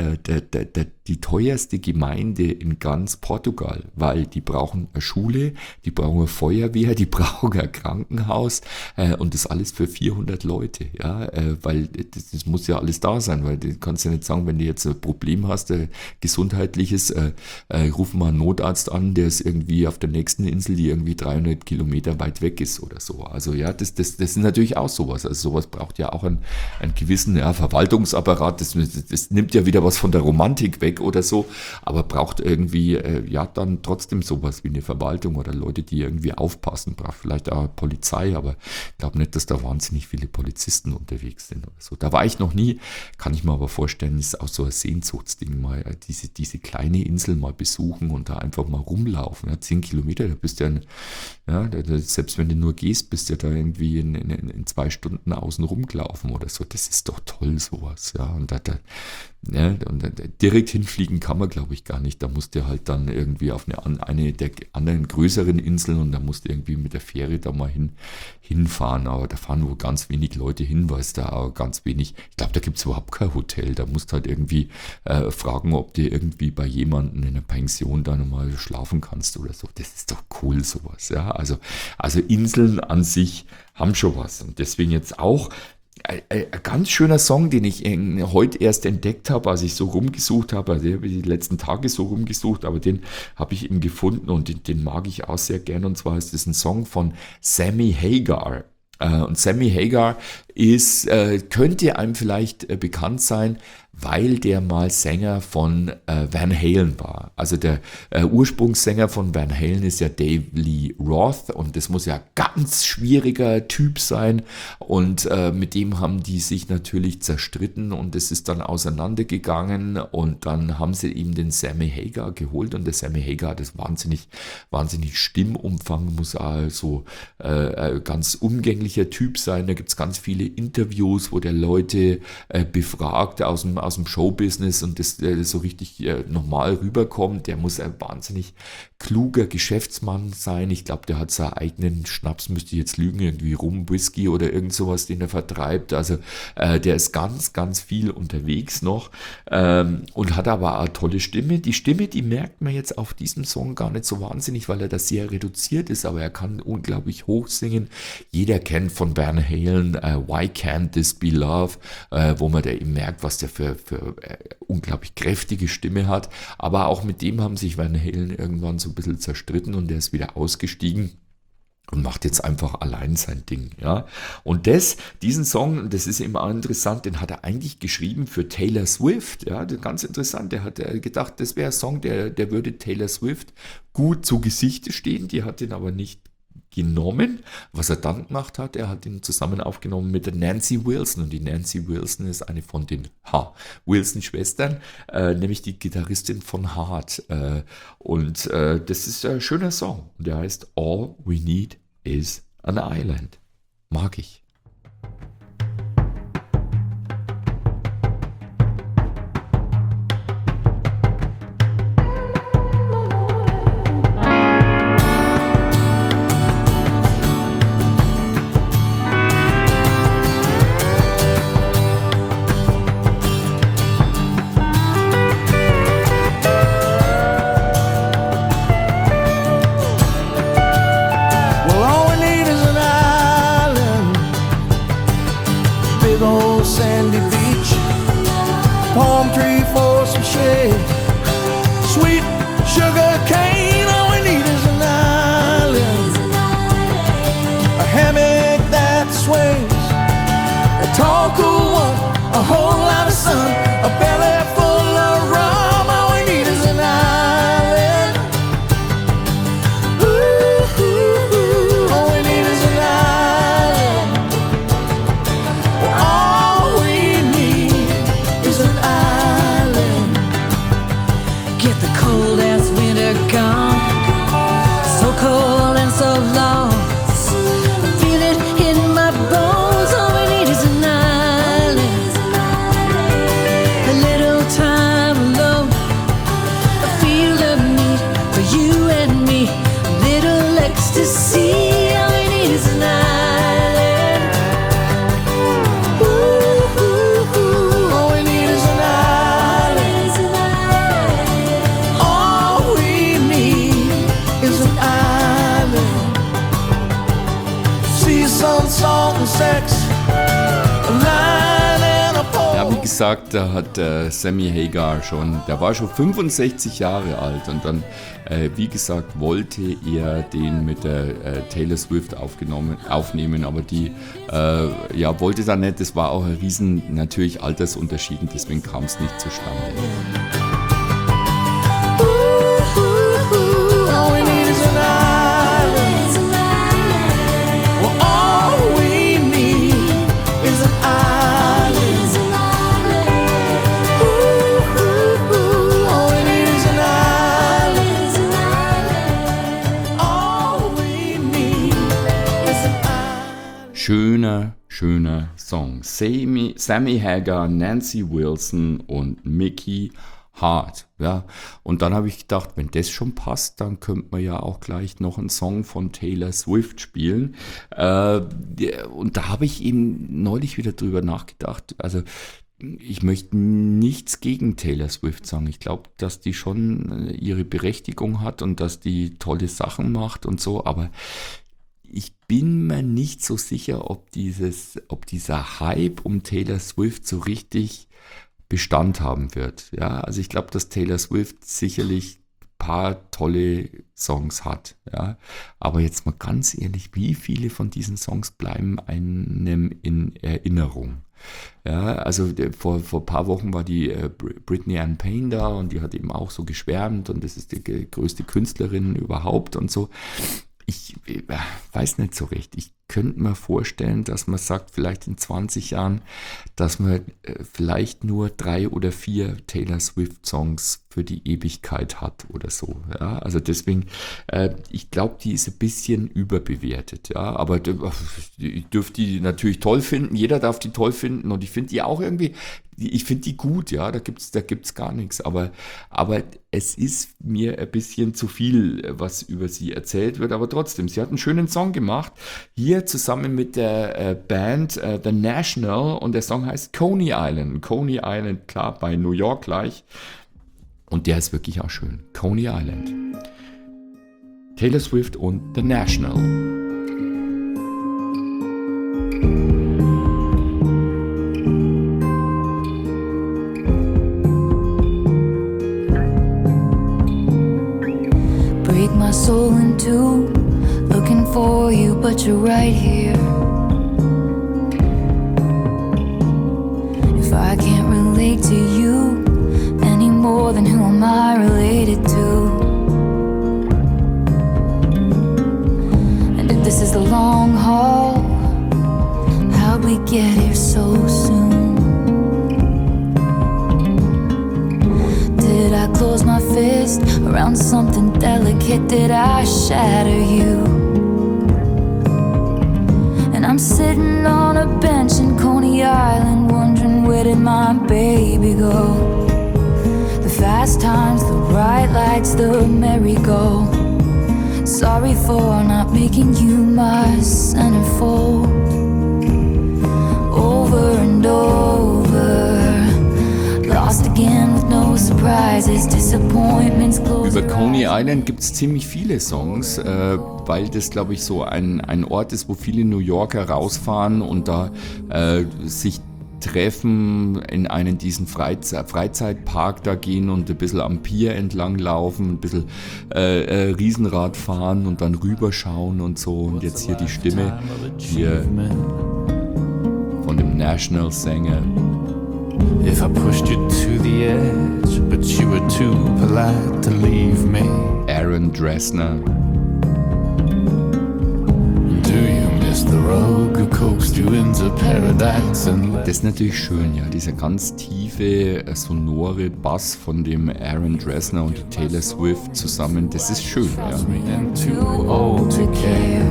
die teuerste Gemeinde in ganz Portugal, weil die brauchen eine Schule, die brauchen eine Feuerwehr, die brauchen ein Krankenhaus und das alles für 400 Leute, ja, weil das muss ja alles da sein, weil du kannst ja nicht sagen, wenn du jetzt ein Problem hast, gesundheitliches, ruf mal einen Notarzt an, der ist irgendwie auf der nächsten Insel, die irgendwie 300 Kilometer weit weg ist oder so. Also ja, das ist natürlich auch sowas. Also sowas braucht ja auch einen gewissen Verwaltungsapparat. Das nimmt ja wieder was von der Romantik weg oder so, aber braucht irgendwie dann trotzdem sowas wie eine Verwaltung oder Leute, die irgendwie aufpassen. Braucht vielleicht auch Polizei, aber ich glaube nicht, dass da wahnsinnig viele Polizisten unterwegs sind oder so. Da war ich noch nie, kann ich mir aber vorstellen, ist auch so ein Sehnsuchtsding, mal diese kleine Insel mal besuchen und da einfach mal rumlaufen. Ja, 10 Kilometer, da bist du selbst wenn du nur gehst, bist du da irgendwie in 2 Stunden außen rumgelaufen oder so. Das ist doch toll, sowas. Ja, und direkt hinfliegen kann man, glaube ich, gar nicht. Da musst du halt dann irgendwie auf eine der anderen größeren Inseln und da musst du irgendwie mit der Fähre da mal hinfahren. Aber da fahren wohl ganz wenig Leute hin, weil es da auch ganz wenig, ich glaube, da gibt es überhaupt kein Hotel. Da musst du halt irgendwie fragen, ob du irgendwie bei jemandem in einer Pension da nochmal schlafen kannst oder so. Das ist doch cool, sowas. Ja, also Inseln an sich haben schon was. Und deswegen jetzt auch ein ganz schöner Song, den ich heute erst entdeckt habe, als ich so rumgesucht habe. Also ich habe die letzten Tage so rumgesucht, aber den habe ich eben gefunden und den mag ich auch sehr gern. Und zwar ist das ein Song von Sammy Hagar. Und Sammy Hagar könnte einem vielleicht bekannt sein, weil der mal Sänger von Van Halen war. Also der Ursprungssänger von Van Halen ist ja Dave Lee Roth und das muss ja ein ganz schwieriger Typ sein und mit dem haben die sich natürlich zerstritten und es ist dann auseinandergegangen und dann haben sie ihm den Sammy Hagar geholt und der Sammy Hagar hat das wahnsinnig Stimmumfang, muss also ganz umgänglicher Typ sein. Da gibt es ganz viele Interviews, wo der Leute befragt aus dem Showbusiness und das so richtig normal rüberkommt. Der muss ein wahnsinnig kluger Geschäftsmann sein. Ich glaube, der hat seinen eigenen Schnaps, müsste ich jetzt lügen, irgendwie Rum, Whisky oder irgend sowas, den er vertreibt. Also der ist ganz, ganz viel unterwegs noch und hat aber eine tolle Stimme. Die Stimme, die merkt man jetzt auf diesem Song gar nicht so wahnsinnig, weil er da sehr reduziert ist, aber er kann unglaublich hoch singen. Jeder kennt von Van Halen Why Can't This Be Love, wo man da eben merkt, was der für unglaublich kräftige Stimme hat. Aber auch mit dem haben sich Van Halen irgendwann so ein bisschen zerstritten und der ist wieder ausgestiegen und macht jetzt einfach allein sein Ding, ja. Und diesen Song, das ist immer interessant, den hat er eigentlich geschrieben für Taylor Swift, ja, ganz interessant. Der hat gedacht, das wäre ein Song, der würde Taylor Swift gut zu Gesicht stehen, die hat ihn aber nicht genommen. Was er dann gemacht hat, er hat ihn zusammen aufgenommen mit der Nancy Wilson und die Nancy Wilson ist eine von den Wilson-Schwestern, nämlich die Gitarristin von Heart und das ist ein schöner Song und der heißt All We Need Is an Island. Mag ich. palm tree for some shade. Sweet sugar cane, all we need is an island. A hammock that sways, a tall cool one, a whole lot of sun, a belly full of rum. All we need is an island. Ooh, ooh, ooh, all we need is an island. All we need is an island. Get the cold ass winter gone. So cold and so long. Feel it in my bones. All we need is an island. A little time alone. A field of need for you and me. A little ecstasy. All we need is an island. Ooh, ooh, ooh, all we need is an island. All we need is an island. See some salt and sex, a line and a pole. Ja, wie gesagt, da hat Sammy Hagar der war schon 65 Jahre alt und dann, wie gesagt, wollte er den mit der Taylor Swift aufnehmen, aber die wollte dann nicht, das war auch ein riesen, natürlich Altersunterschied und deswegen kam es nicht zustande. All we need is an island. Well, all we need is an island. Ooh, ooh, ooh, all we need is an island. All we need is an island. Schöner Song. Sammy Hagar, Nancy Wilson und Mickey Hart. Ja. Und dann habe ich gedacht, wenn das schon passt, dann könnte man ja auch gleich noch einen Song von Taylor Swift spielen. Und da habe ich eben neulich wieder drüber nachgedacht. Also ich möchte nichts gegen Taylor Swift sagen. Ich glaube, dass die schon ihre Berechtigung hat und dass die tolle Sachen macht und so, aber ich bin mir nicht so sicher, ob dieser Hype um Taylor Swift so richtig Bestand haben wird. Ja, also ich glaube, dass Taylor Swift sicherlich ein paar tolle Songs hat. Ja, aber jetzt mal ganz ehrlich, wie viele von diesen Songs bleiben einem in Erinnerung? Ja, also vor ein paar Wochen war die Britney Ann Payne da und die hat eben auch so geschwärmt und das ist die größte Künstlerin überhaupt und so. Ich weiß nicht so recht. Ich könnte mir vorstellen, dass man sagt, vielleicht in 20 Jahren, dass man vielleicht nur 3 oder 4 Taylor Swift Songs für die Ewigkeit hat oder so. Ja, also deswegen, ich glaube, die ist ein bisschen überbewertet. Ja, aber ich dürfte die natürlich toll finden. Jeder darf die toll finden und ich finde die auch irgendwie, ich finde die gut. Ja, da gibt's gar nichts. Aber es ist mir ein bisschen zu viel, was über sie erzählt wird. Aber trotzdem, sie hat einen schönen Song gemacht. Hier zusammen mit der Band The National und der Song heißt Coney Island. Coney Island, klar, bei New York gleich. Und der ist wirklich auch schön. Coney Island. Taylor Swift und The National. Break my soul in two, looking for you, but you're right here. If I can't relate to you any more, then who am I related to? And if this is the long haul, how'd we get here so soon? Did I close my fist around something delicate? Did I shatter you? And I'm sitting on a bench in Coney Island, wondering where did my baby go? The fast times, the bright lights, the merry-go. Sorry for not making you my centerfold. Over and over, lost again with no surprises, disappointments close. Über Coney Island gibt es ziemlich viele Songs, weil das, glaube ich, so ein Ort ist, wo viele New Yorker rausfahren und da sich treffen, in einen diesen Freizeitpark da gehen und ein bisschen am Pier entlang laufen, ein bisschen Riesenrad fahren und dann rüberschauen und so. Und jetzt hier die Stimme hier von dem National-Sänger. If I pushed you to the edge, but you were too polite to leave me. Aaron Dresner. Do you miss the rogue who coaxed you into paradise and Das ist natürlich schön, ja, dieser ganz tiefe, sonore Bass von dem Aaron Dresner und Taylor Swift zusammen, das ist schön, ja. and too old to care?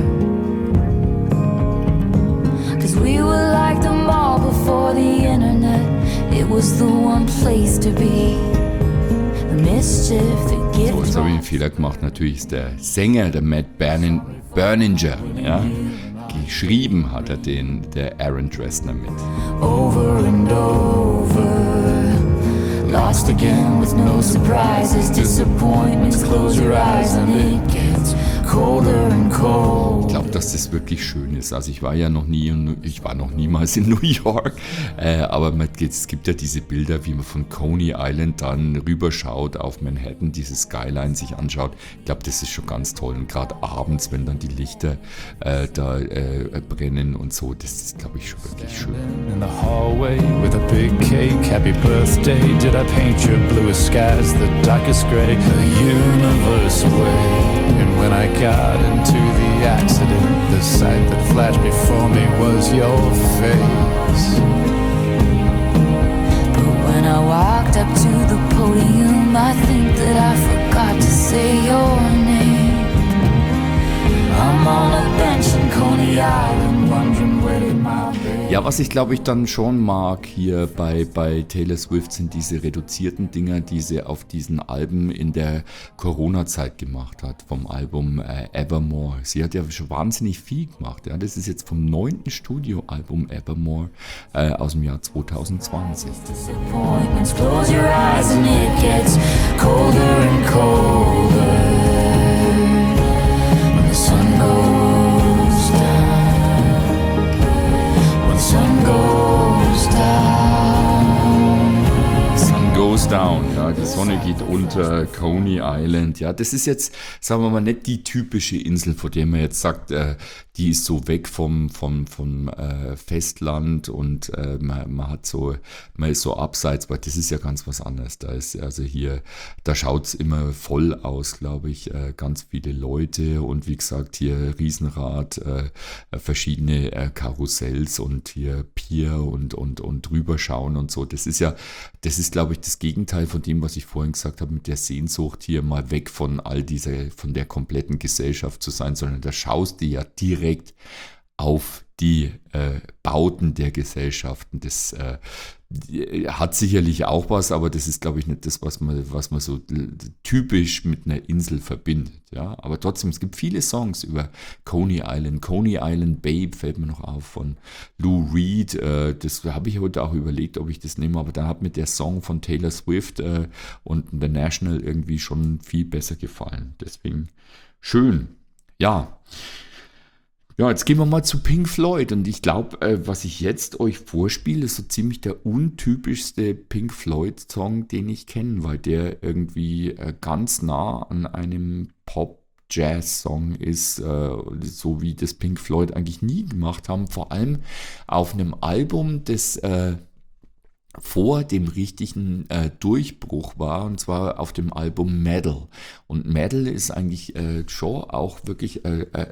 'Cause we were like the mall before the internet. It was the one place to be. The mischief that So, gets jetzt habe ich einen Fehler gemacht, natürlich ist der Sänger, der Matt Berninger, ja. Geschrieben hat er der Aaron Dresner mit. over and over. Lost again with no surprises, disappointments. Close your eyes and it gets colder and cold. Ich glaube, dass das wirklich schön ist. Also ich war noch niemals in New York, aber es gibt ja diese Bilder, wie man von Coney Island dann rüberschaut auf Manhattan, diese Skyline sich anschaut. Ich glaube, das ist schon ganz toll. Und gerade abends, wenn dann die Lichter da brennen und so, das ist, glaube ich, schon wirklich schön. In the hallway with a big cake, happy birthday. Did I paint your bluest skies the darkest gray? The universe away. And when I got into the accident, the sight that flashed before me was your face. But when I walked up to the podium, I think that I forgot to say your name. I'm on a bench in Coney Island, wondering where did my baby. Ja, was ich glaube ich dann schon mag hier bei Taylor Swift sind diese reduzierten Dinger, die sie auf diesen Alben in der Corona-Zeit gemacht hat, vom Album Evermore. Sie hat ja schon wahnsinnig viel gemacht. Ja. Das ist jetzt vom 9. Studioalbum Evermore aus dem Jahr 2020. Disappointments, close your eyes and it gets colder and colder. When the sun goes down, when the sun goes down. Sun goes down, ja, die Sonne geht unter, Coney Island, ja, das ist jetzt, sagen wir mal, nicht die typische Insel, von der man jetzt sagt, die ist so weg vom Festland und man ist so abseits, weil das ist ja ganz was anderes. Da ist also hier, da schaut es immer voll aus, glaube ich, ganz viele Leute und wie gesagt hier Riesenrad, verschiedene Karussells und hier Pier und drüberschauen und so. Das ist glaube ich das Gegenteil von dem, was ich vorhin gesagt habe mit der Sehnsucht hier mal weg von von der kompletten Gesellschaft zu sein, sondern da schaust du ja direkt auf die Bauten der Gesellschaften. Das hat sicherlich auch was, aber das ist, glaube ich, nicht das, was man so typisch mit einer Insel verbindet. Ja? Aber trotzdem, es gibt viele Songs über Coney Island. Coney Island Babe fällt mir noch auf von Lou Reed. Das habe ich heute auch überlegt, ob ich das nehme, aber da hat mir der Song von Taylor Swift und The National irgendwie schon viel besser gefallen. Deswegen schön. Ja. Ja, jetzt gehen wir mal zu Pink Floyd und ich glaube, was ich jetzt euch vorspiele, ist so ziemlich der untypischste Pink Floyd-Song, den ich kenne, weil der irgendwie ganz nah an einem Pop-Jazz-Song ist, so wie das Pink Floyd eigentlich nie gemacht haben, vor allem auf einem Album, das vor dem richtigen Durchbruch war, und zwar auf dem Album Meddle. Und Meddle ist eigentlich schon auch wirklich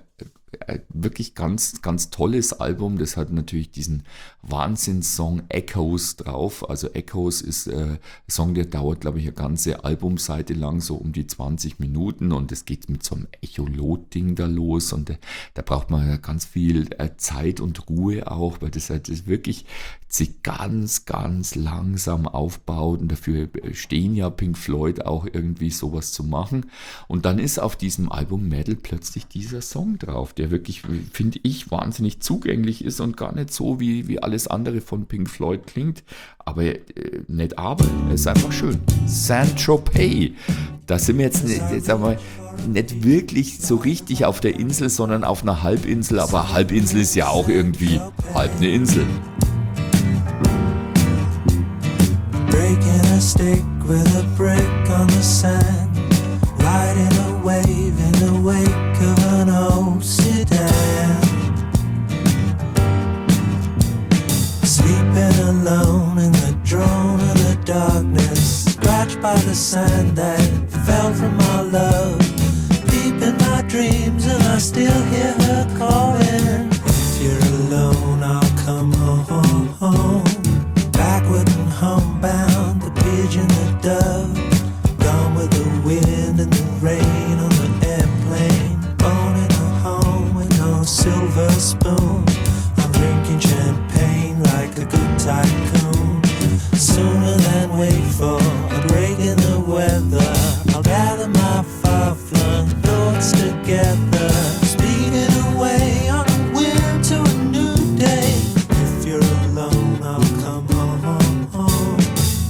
ganz, ganz tolles Album. Das hat natürlich diesen Wahnsinnssong Echoes drauf. Also Echoes ist ein Song, der dauert, glaube ich, eine ganze Albumseite lang, so um die 20 Minuten. Und es geht mit so einem Echolot-Ding da los. Und da braucht man ganz viel Zeit und Ruhe auch, weil das halt wirklich sich ganz, ganz langsam aufbaut. Und dafür stehen ja Pink Floyd auch irgendwie sowas zu machen. Und dann ist auf diesem Album Meddle plötzlich dieser Song drauf, der wirklich, finde ich, wahnsinnig zugänglich ist und gar nicht so, wie alles andere von Pink Floyd klingt. Aber nicht aber, es ist einfach schön. Saint-Tropez. Da sind wir jetzt, sagen wir, nicht wirklich so richtig auf der Insel, sondern auf einer Halbinsel. Aber Halbinsel ist ja auch irgendwie halb eine Insel. stick with a brick on the sand, riding a wave in the wake of an old sedan. Sleeping alone in the drone of the darkness, scratched by the sand that fell from our love. Deep in my dreams and I still hear her calling. If you're alone, I'll come home. Backward and homebound, the pigeon, the dove, gone with the wind and the rain on the airplane. Owning a home with no silver spoon. I'm drinking champagne like a good tycoon. Sooner than wait for a break in the weather, I'll gather my far-flung thoughts together, speeding away on a wind to a new day. If you're alone, I'll come home.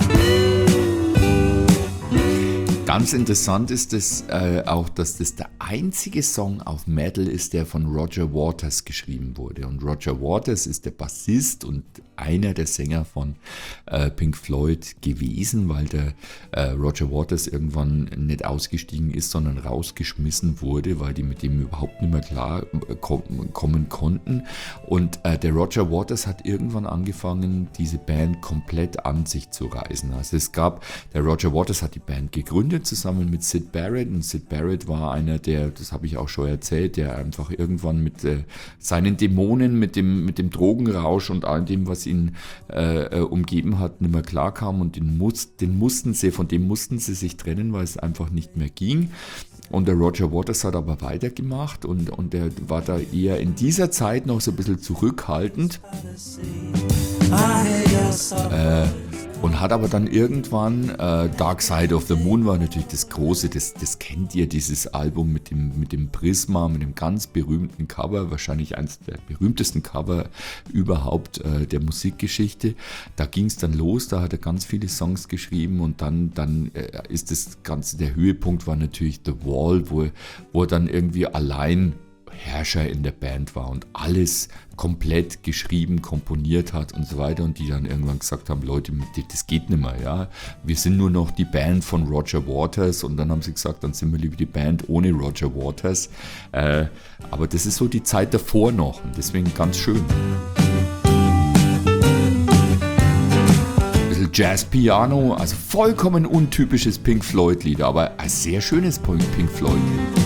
Ganz interessant ist es auch, dass das der einzige Song auf Metal ist, der von Roger Waters geschrieben wurde. Und Roger Waters ist der Bassist und einer der Sänger von Pink Floyd gewesen, weil der Roger Waters irgendwann nicht ausgestiegen ist, sondern rausgeschmissen wurde, weil die mit dem überhaupt nicht mehr klar kommen konnten. Und der Roger Waters hat irgendwann angefangen, diese Band komplett an sich zu reißen. Also der Roger Waters hat die Band gegründet, zusammen mit Syd Barrett, und Syd Barrett war einer, der, das habe ich auch schon erzählt, der einfach irgendwann mit seinen Dämonen, mit dem Drogenrausch und all dem, was ihn umgeben hat, nicht mehr klar kam, und von dem mussten sie sich trennen, weil es einfach nicht mehr ging. Und der Roger Waters hat aber weitergemacht und der war da eher in dieser Zeit noch so ein bisschen zurückhaltend. Und hat aber dann irgendwann, Dark Side of the Moon war natürlich das große, das kennt ihr, dieses Album mit dem Prisma, mit dem ganz berühmten Cover, wahrscheinlich eines der berühmtesten Cover überhaupt der Musikgeschichte. Da ging es dann los, da hat er ganz viele Songs geschrieben, und dann ist das Ganze, der Höhepunkt war natürlich The Wall, wo er dann irgendwie allein Herrscher in der Band war und alles komplett geschrieben, komponiert hat und so weiter, und die dann irgendwann gesagt haben, Leute, das geht nicht mehr, ja, wir sind nur noch die Band von Roger Waters, und dann haben sie gesagt, dann sind wir lieber die Band ohne Roger Waters, aber das ist so die Zeit davor noch, und deswegen ganz schön. Ein bisschen Jazz-Piano, also vollkommen untypisches Pink Floyd-Lied, aber ein sehr schönes Pink Floyd-Lied.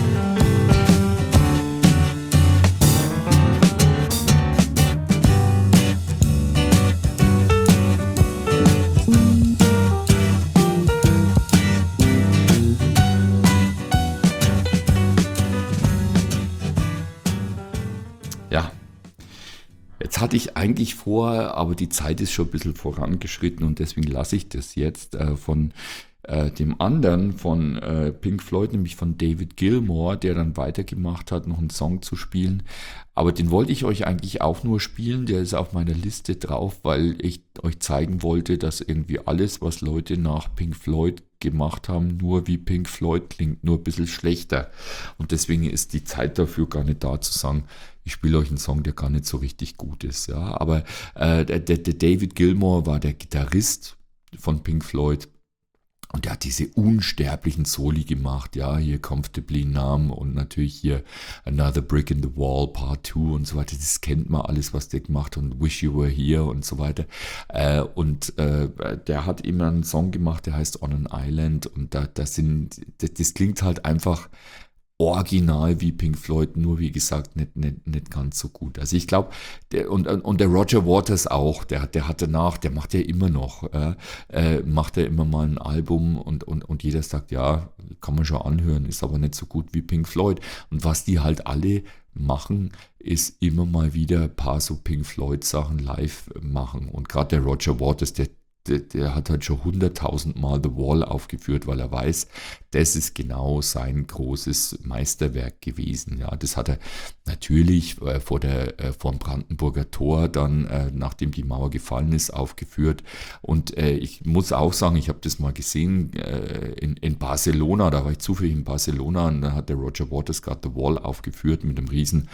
Hatte ich eigentlich vor, aber die Zeit ist schon ein bisschen vorangeschritten, und deswegen lasse ich das jetzt von dem anderen von Pink Floyd, nämlich von David Gilmour, der dann weitergemacht hat, noch einen Song zu spielen. Aber den wollte ich euch eigentlich auch nur spielen, der ist auf meiner Liste drauf, weil ich euch zeigen wollte, dass irgendwie alles, was Leute nach Pink Floyd gemacht haben, nur wie Pink Floyd klingt, nur ein bisschen schlechter. Und deswegen ist die Zeit dafür gar nicht da zu sagen, ich spiele euch einen Song, der gar nicht so richtig gut ist. Ja, aber der David Gilmour war der Gitarrist von Pink Floyd. Und der hat diese unsterblichen Soli gemacht, ja, hier Comfortably Numb und natürlich hier Another Brick in the Wall, Part 2 und so weiter. Das kennt man alles, was der gemacht hat, und Wish You Were Here und so weiter. Der hat immer einen Song gemacht, der heißt On an Island, und das klingt halt einfach original wie Pink Floyd, nur wie gesagt nicht ganz so gut. Also ich glaube, und der Roger Waters auch, der hat danach, der macht ja immer noch, macht ja immer mal ein Album, und jeder sagt, ja, kann man schon anhören, ist aber nicht so gut wie Pink Floyd. Und was die halt alle machen, ist immer mal wieder ein paar so Pink Floyd Sachen live machen. Und gerade der Roger Waters, der hat halt schon 100.000 Mal The Wall aufgeführt, weil er weiß, das ist genau sein großes Meisterwerk gewesen. Ja, das hat er natürlich vor dem Brandenburger Tor dann, nachdem die Mauer gefallen ist, aufgeführt. Und ich muss auch sagen, ich habe das mal gesehen in Barcelona, da war ich zufällig in Barcelona, und da hat der Roger Waters gerade The Wall aufgeführt mit einem riesen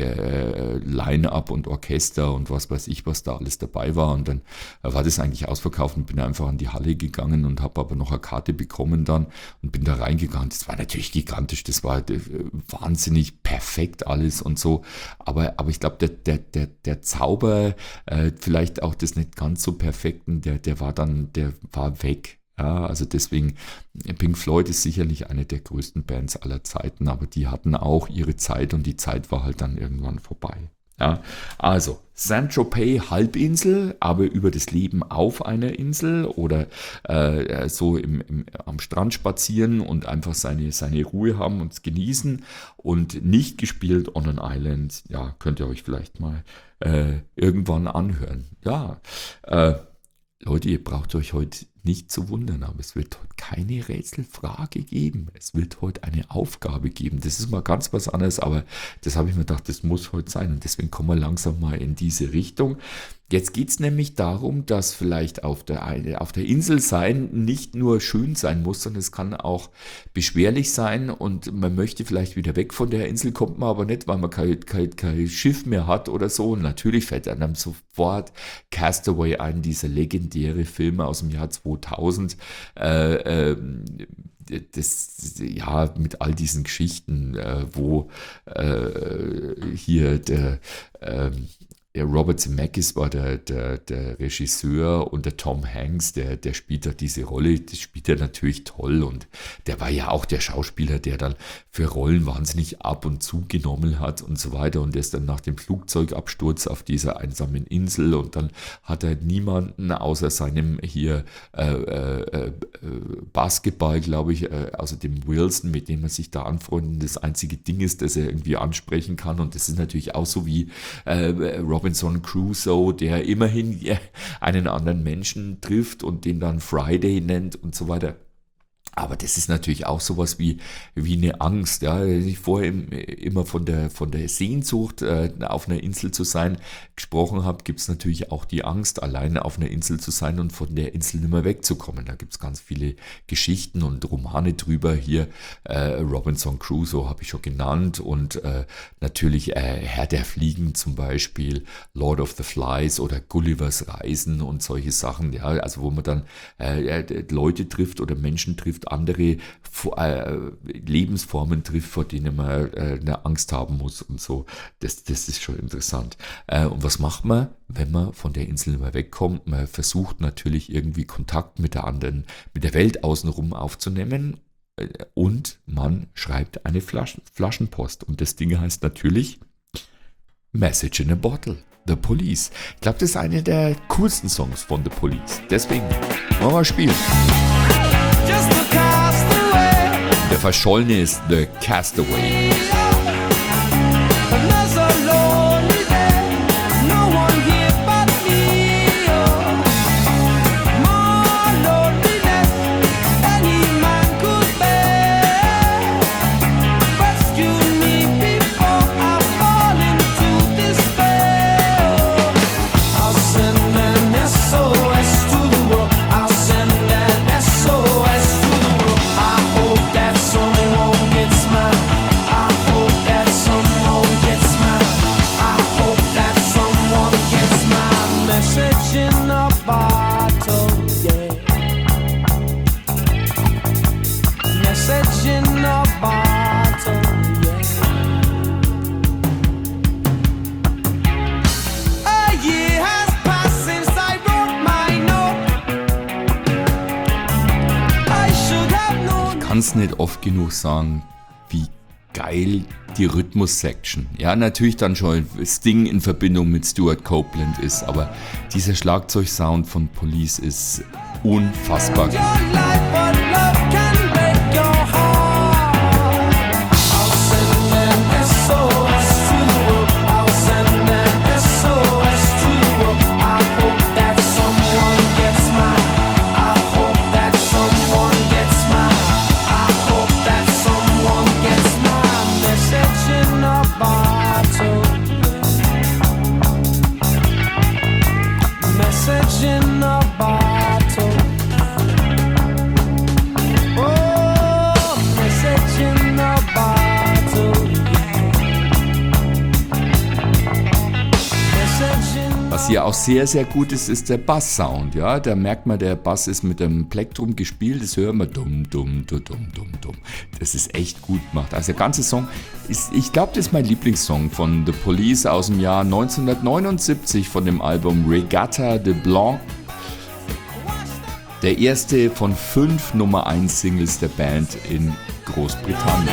Line-Up und Orchester und was weiß ich, was da alles dabei war. Und dann war das eigentlich ausverkauft. ausverkauft und bin einfach an die Halle gegangen und habe aber noch eine Karte bekommen dann und bin da reingegangen. Das war natürlich gigantisch, das war wahnsinnig perfekt alles und so, aber ich glaube, der Zauber, vielleicht auch das nicht ganz so perfekten, der war weg. Ja, also deswegen, Pink Floyd ist sicherlich eine der größten Bands aller Zeiten, aber die hatten auch ihre Zeit und die Zeit war halt dann irgendwann vorbei. Ja, also Saint-Tropez Halbinsel, aber über das Leben auf einer Insel oder so am Strand spazieren und einfach seine Ruhe haben und es genießen und nicht gespielt on an Island. Ja, könnt ihr euch vielleicht mal irgendwann anhören. Ja, Leute, ihr braucht euch heute nicht zu wundern, aber es wird heute keine Rätselfrage geben. Es wird heute eine Aufgabe geben. Das ist mal ganz was anderes, aber das habe ich mir gedacht, das muss heute sein. Und deswegen kommen wir langsam mal in diese Richtung. Jetzt geht es nämlich darum, dass vielleicht auf der Insel sein nicht nur schön sein muss, sondern es kann auch beschwerlich sein und man möchte vielleicht wieder weg von der Insel, kommt man aber nicht, weil man kein Schiff mehr hat oder so. Und natürlich fällt einem sofort Castaway ein, dieser legendäre Film aus dem Jahr 2000, das, ja, mit all diesen Geschichten, wo hier der Robert Zemeckis war der Regisseur und der Tom Hanks, der spielt da diese Rolle, das spielt er natürlich toll und der war ja auch der Schauspieler, der dann für Rollen wahnsinnig ab und zugenommen hat und so weiter und der ist dann nach dem Flugzeugabsturz auf dieser einsamen Insel und dann hat er niemanden außer seinem hier Basketball, glaube ich, außer dem Wilson, mit dem er sich da anfreundet, das einzige Ding ist, das er irgendwie ansprechen kann und das ist natürlich auch so wie Robinson Crusoe, der immerhin einen anderen Menschen trifft und den dann Friday nennt und so weiter. Aber das ist natürlich auch sowas wie eine Angst. Ja, ich vorher immer von der Sehnsucht, auf einer Insel zu sein, gesprochen habe, gibt es natürlich auch die Angst, alleine auf einer Insel zu sein und von der Insel nicht mehr wegzukommen. Da gibt es ganz viele Geschichten und Romane drüber. Hier Robinson Crusoe habe ich schon genannt und natürlich Herr der Fliegen zum Beispiel, Lord of the Flies oder Gullivers Reisen und solche Sachen. Ja, also wo man dann Leute trifft oder Menschen trifft, andere Lebensformen trifft, vor denen man eine Angst haben muss und so. Das ist schon interessant. Und was macht man, wenn man von der Insel nicht mehr wegkommt? Man versucht natürlich irgendwie Kontakt mit der Welt außenrum aufzunehmen und man schreibt eine Flaschenpost. Und das Ding heißt natürlich Message in a Bottle. The Police. Ich glaube, das ist einer der coolsten Songs von The Police. Deswegen wollen wir mal spielen. Der Verschollene ist The Castaway. Nicht oft genug sagen, wie geil die Rhythmus-Section. Ja, natürlich dann schon Sting in Verbindung mit Stuart Copeland ist, aber dieser Schlagzeugsound von Police ist unfassbar gut. Was hier auch sehr, sehr gut ist, ist der Bass-Sound. Ja? Da merkt man, der Bass ist mit dem Plektrum gespielt. Das hören wir dumm, dumm, dumm, dumm, dumm, dumm. Das ist echt gut gemacht. Also der ganze Song ist, ich glaube, das ist mein Lieblingssong von The Police aus dem Jahr 1979 von dem Album Regatta de Blanc. Der erste von 5 Nummer 1 Singles der Band in Großbritannien.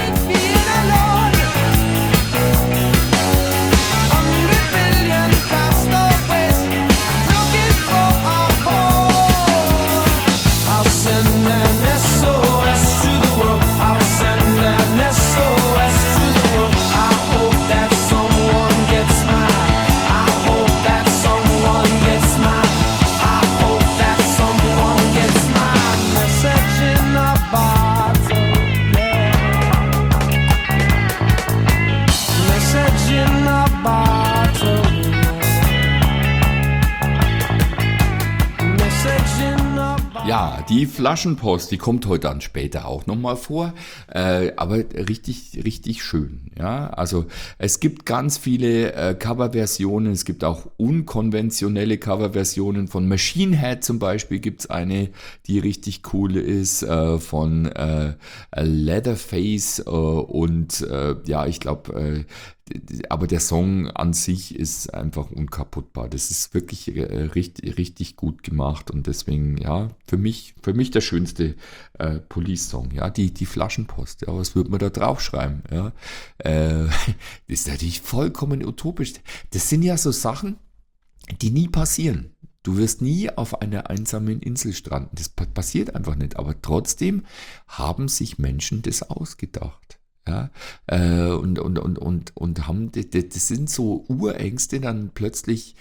Ja, die Flaschenpost, die kommt heute dann später auch nochmal vor, aber richtig, richtig schön. Ja, also es gibt ganz viele Coverversionen, es gibt auch unkonventionelle Coverversionen von Machine Head zum Beispiel, gibt es eine, die richtig cool ist, von Leatherface und ja, ich glaube, aber der Song an sich ist einfach unkaputtbar. Das ist wirklich richtig, richtig gut gemacht und deswegen, ja, für mich der schönste Police-Song. Ja, die Flaschenpost. Ja, was würde man da draufschreiben? Ja, das ist natürlich vollkommen utopisch. Das sind ja so Sachen, die nie passieren. Du wirst nie auf einer einsamen Insel stranden. Das passiert einfach nicht. Aber trotzdem haben sich Menschen das ausgedacht. Ja, und haben, das sind so Urängste, dann plötzlich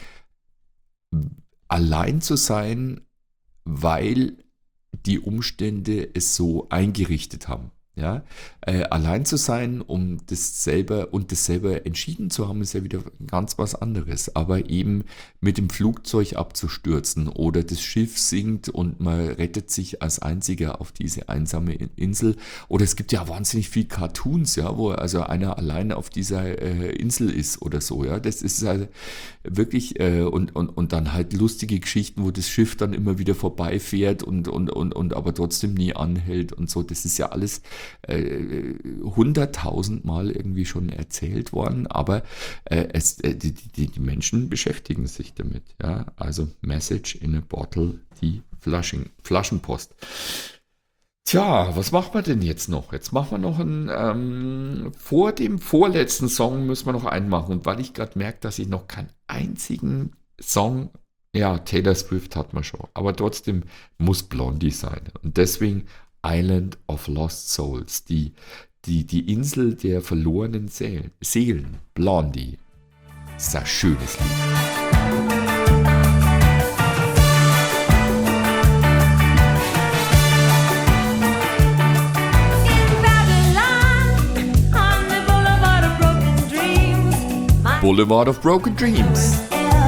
allein zu sein, weil die Umstände es so eingerichtet haben. Ja, allein zu sein, um das selber entschieden zu haben, ist ja wieder ganz was anderes. Aber eben mit dem Flugzeug abzustürzen oder das Schiff sinkt und man rettet sich als Einziger auf diese einsame Insel. Oder es gibt ja wahnsinnig viel Cartoons, ja, wo also einer alleine auf dieser Insel ist oder so. Ja, das ist halt wirklich und dann halt lustige Geschichten, wo das Schiff dann immer wieder vorbeifährt und aber trotzdem nie anhält und so. Das ist ja alles 100.000 Mal irgendwie schon erzählt worden, aber die Menschen beschäftigen sich damit. Ja? Also Message in a Bottle, die Flaschenpost. Tja, was machen wir denn jetzt noch? Jetzt machen wir noch einen, vor dem vorletzten Song müssen wir noch einen machen. Und weil ich gerade merke, dass ich noch keinen einzigen Song, ja, Taylor Swift hat man schon, aber trotzdem muss Blondie sein. Und deswegen Island of Lost Souls, die Insel der verlorenen Seelen, Blondie. Das ist ein schönes Lied. Boulevard of Broken Dreams.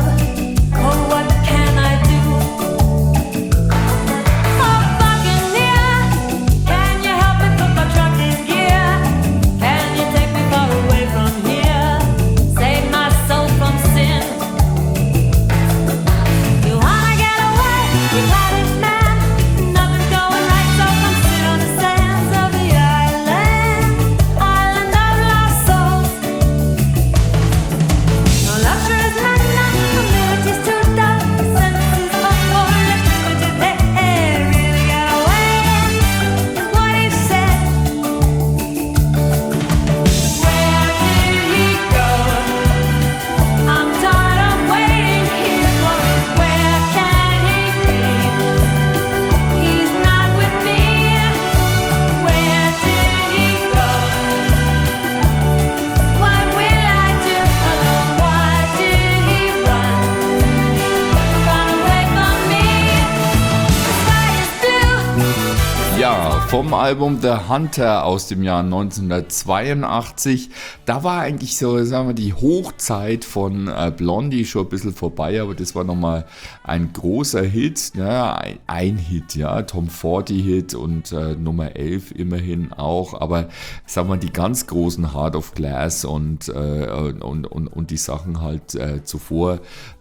Vom Album The Hunter aus dem Jahr 1982. Da war eigentlich so, sagen wir, die Hochzeit von Blondie schon ein bisschen vorbei, aber das war nochmal ein großer Hit, ja, ein Hit, ja, Tom 40 Hit und Nummer 11 immerhin auch, aber sagen wir, die ganz großen Heart of Glass und die Sachen halt zuvor,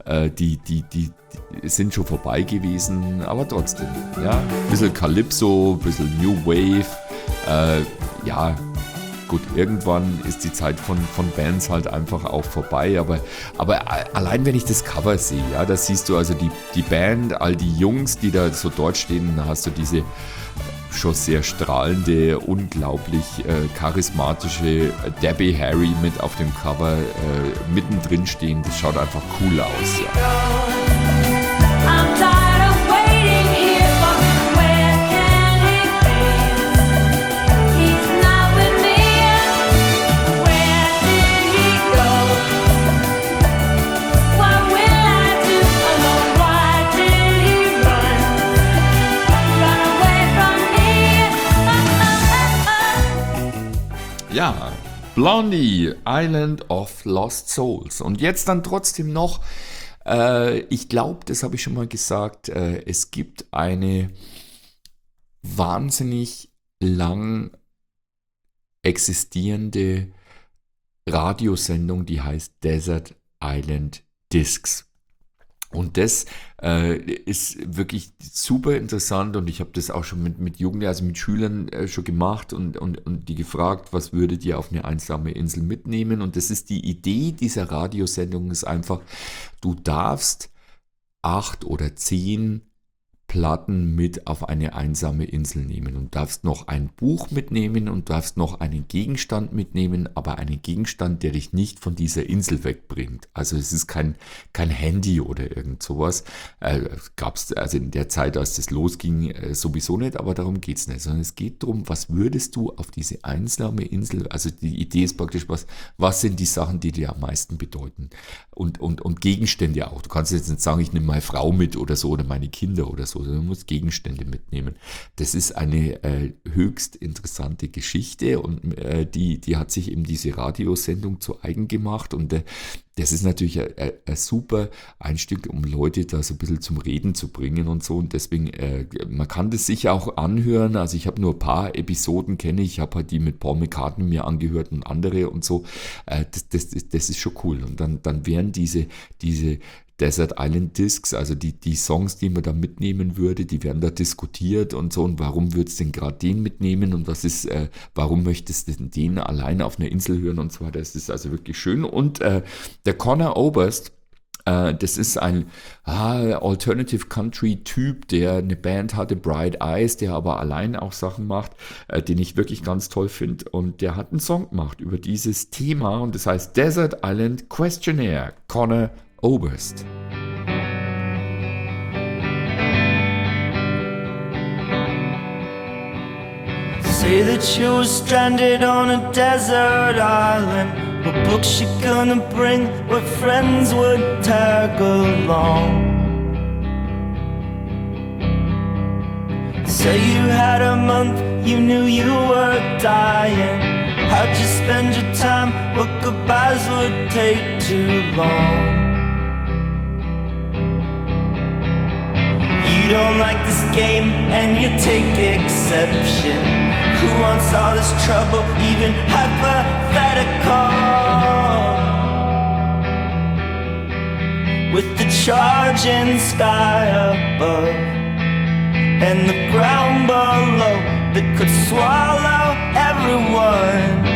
die sind schon vorbei gewesen, aber trotzdem, ja, ein bisschen Calypso, ein bisschen New Wave, ja, gut, irgendwann ist die Zeit von Bands halt einfach auch vorbei, aber allein wenn ich das Cover sehe, ja, da siehst du also die Band, all die Jungs, die da so dort stehen, da hast du diese schon sehr strahlende, unglaublich charismatische Debbie Harry mit auf dem Cover mittendrin stehen, das schaut einfach cool aus, ja. I'm tired of waiting here, but where can he be? He's not with me. Where did he go? What will I do? Oh no, why did he run? Run away from me. Ja, Blondie, Island of Lost Souls. Und jetzt dann trotzdem noch, ich glaube, das habe ich schon mal gesagt, es gibt eine wahnsinnig lang existierende Radiosendung, die heißt Desert Island Discs. Und das ist wirklich super interessant und ich habe das auch schon mit Jugendlichen, also mit Schülern schon gemacht und die gefragt, was würdet ihr auf eine einsame Insel mitnehmen? Und das ist die Idee dieser Radiosendung, ist einfach, du darfst 8 oder 10 Platten mit auf eine einsame Insel nehmen und darfst noch ein Buch mitnehmen und darfst noch einen Gegenstand mitnehmen, aber einen Gegenstand, der dich nicht von dieser Insel wegbringt. Also es ist kein Handy oder irgend sowas. Gab es also in der Zeit, als das losging, sowieso nicht, aber darum geht es nicht, sondern es geht darum, was würdest du auf diese einsame Insel, also die Idee ist praktisch, was sind die Sachen, die dir am meisten bedeuten und Gegenstände auch. Du kannst jetzt nicht sagen, ich nehme meine Frau mit oder so oder meine Kinder oder so, sondern du musst Gegenstände mitnehmen. Das ist eine höchst interessante Geschichte und die hat sich eben diese Radiosendung zu eigen gemacht und das ist natürlich ein super Einstieg, um Leute da so ein bisschen zum Reden zu bringen und so. Und deswegen, man kann das sicher auch anhören. Also ich habe nur ein paar Episoden, kenne ich. Ich habe halt die mit Paul McCartney mir angehört und andere und so. Das ist schon cool. Und dann wären diese Desert Island Discs, also die Songs, die man da mitnehmen würde, die werden da diskutiert und so. Und warum würdest du denn gerade den mitnehmen und warum möchtest du denn den alleine auf einer Insel hören und so weiter. Das ist also wirklich schön. Und der Conor Oberst, das ist ein Alternative Country Typ, der eine Band hatte, Bright Eyes, der aber allein auch Sachen macht, den ich wirklich ganz toll finde. Und der hat einen Song gemacht über dieses Thema und das heißt Desert Island Questionnaire, Conor Oberst. Say that you were stranded on a desert island. What books you gonna bring? What friends would tag along? Say you had a month, you knew you were dying. How'd you spend your time? What goodbyes would take too long? You don't like this game and you take exception. Who wants all this trouble, even hypothetical? With the charging sky above and the ground below that could swallow everyone.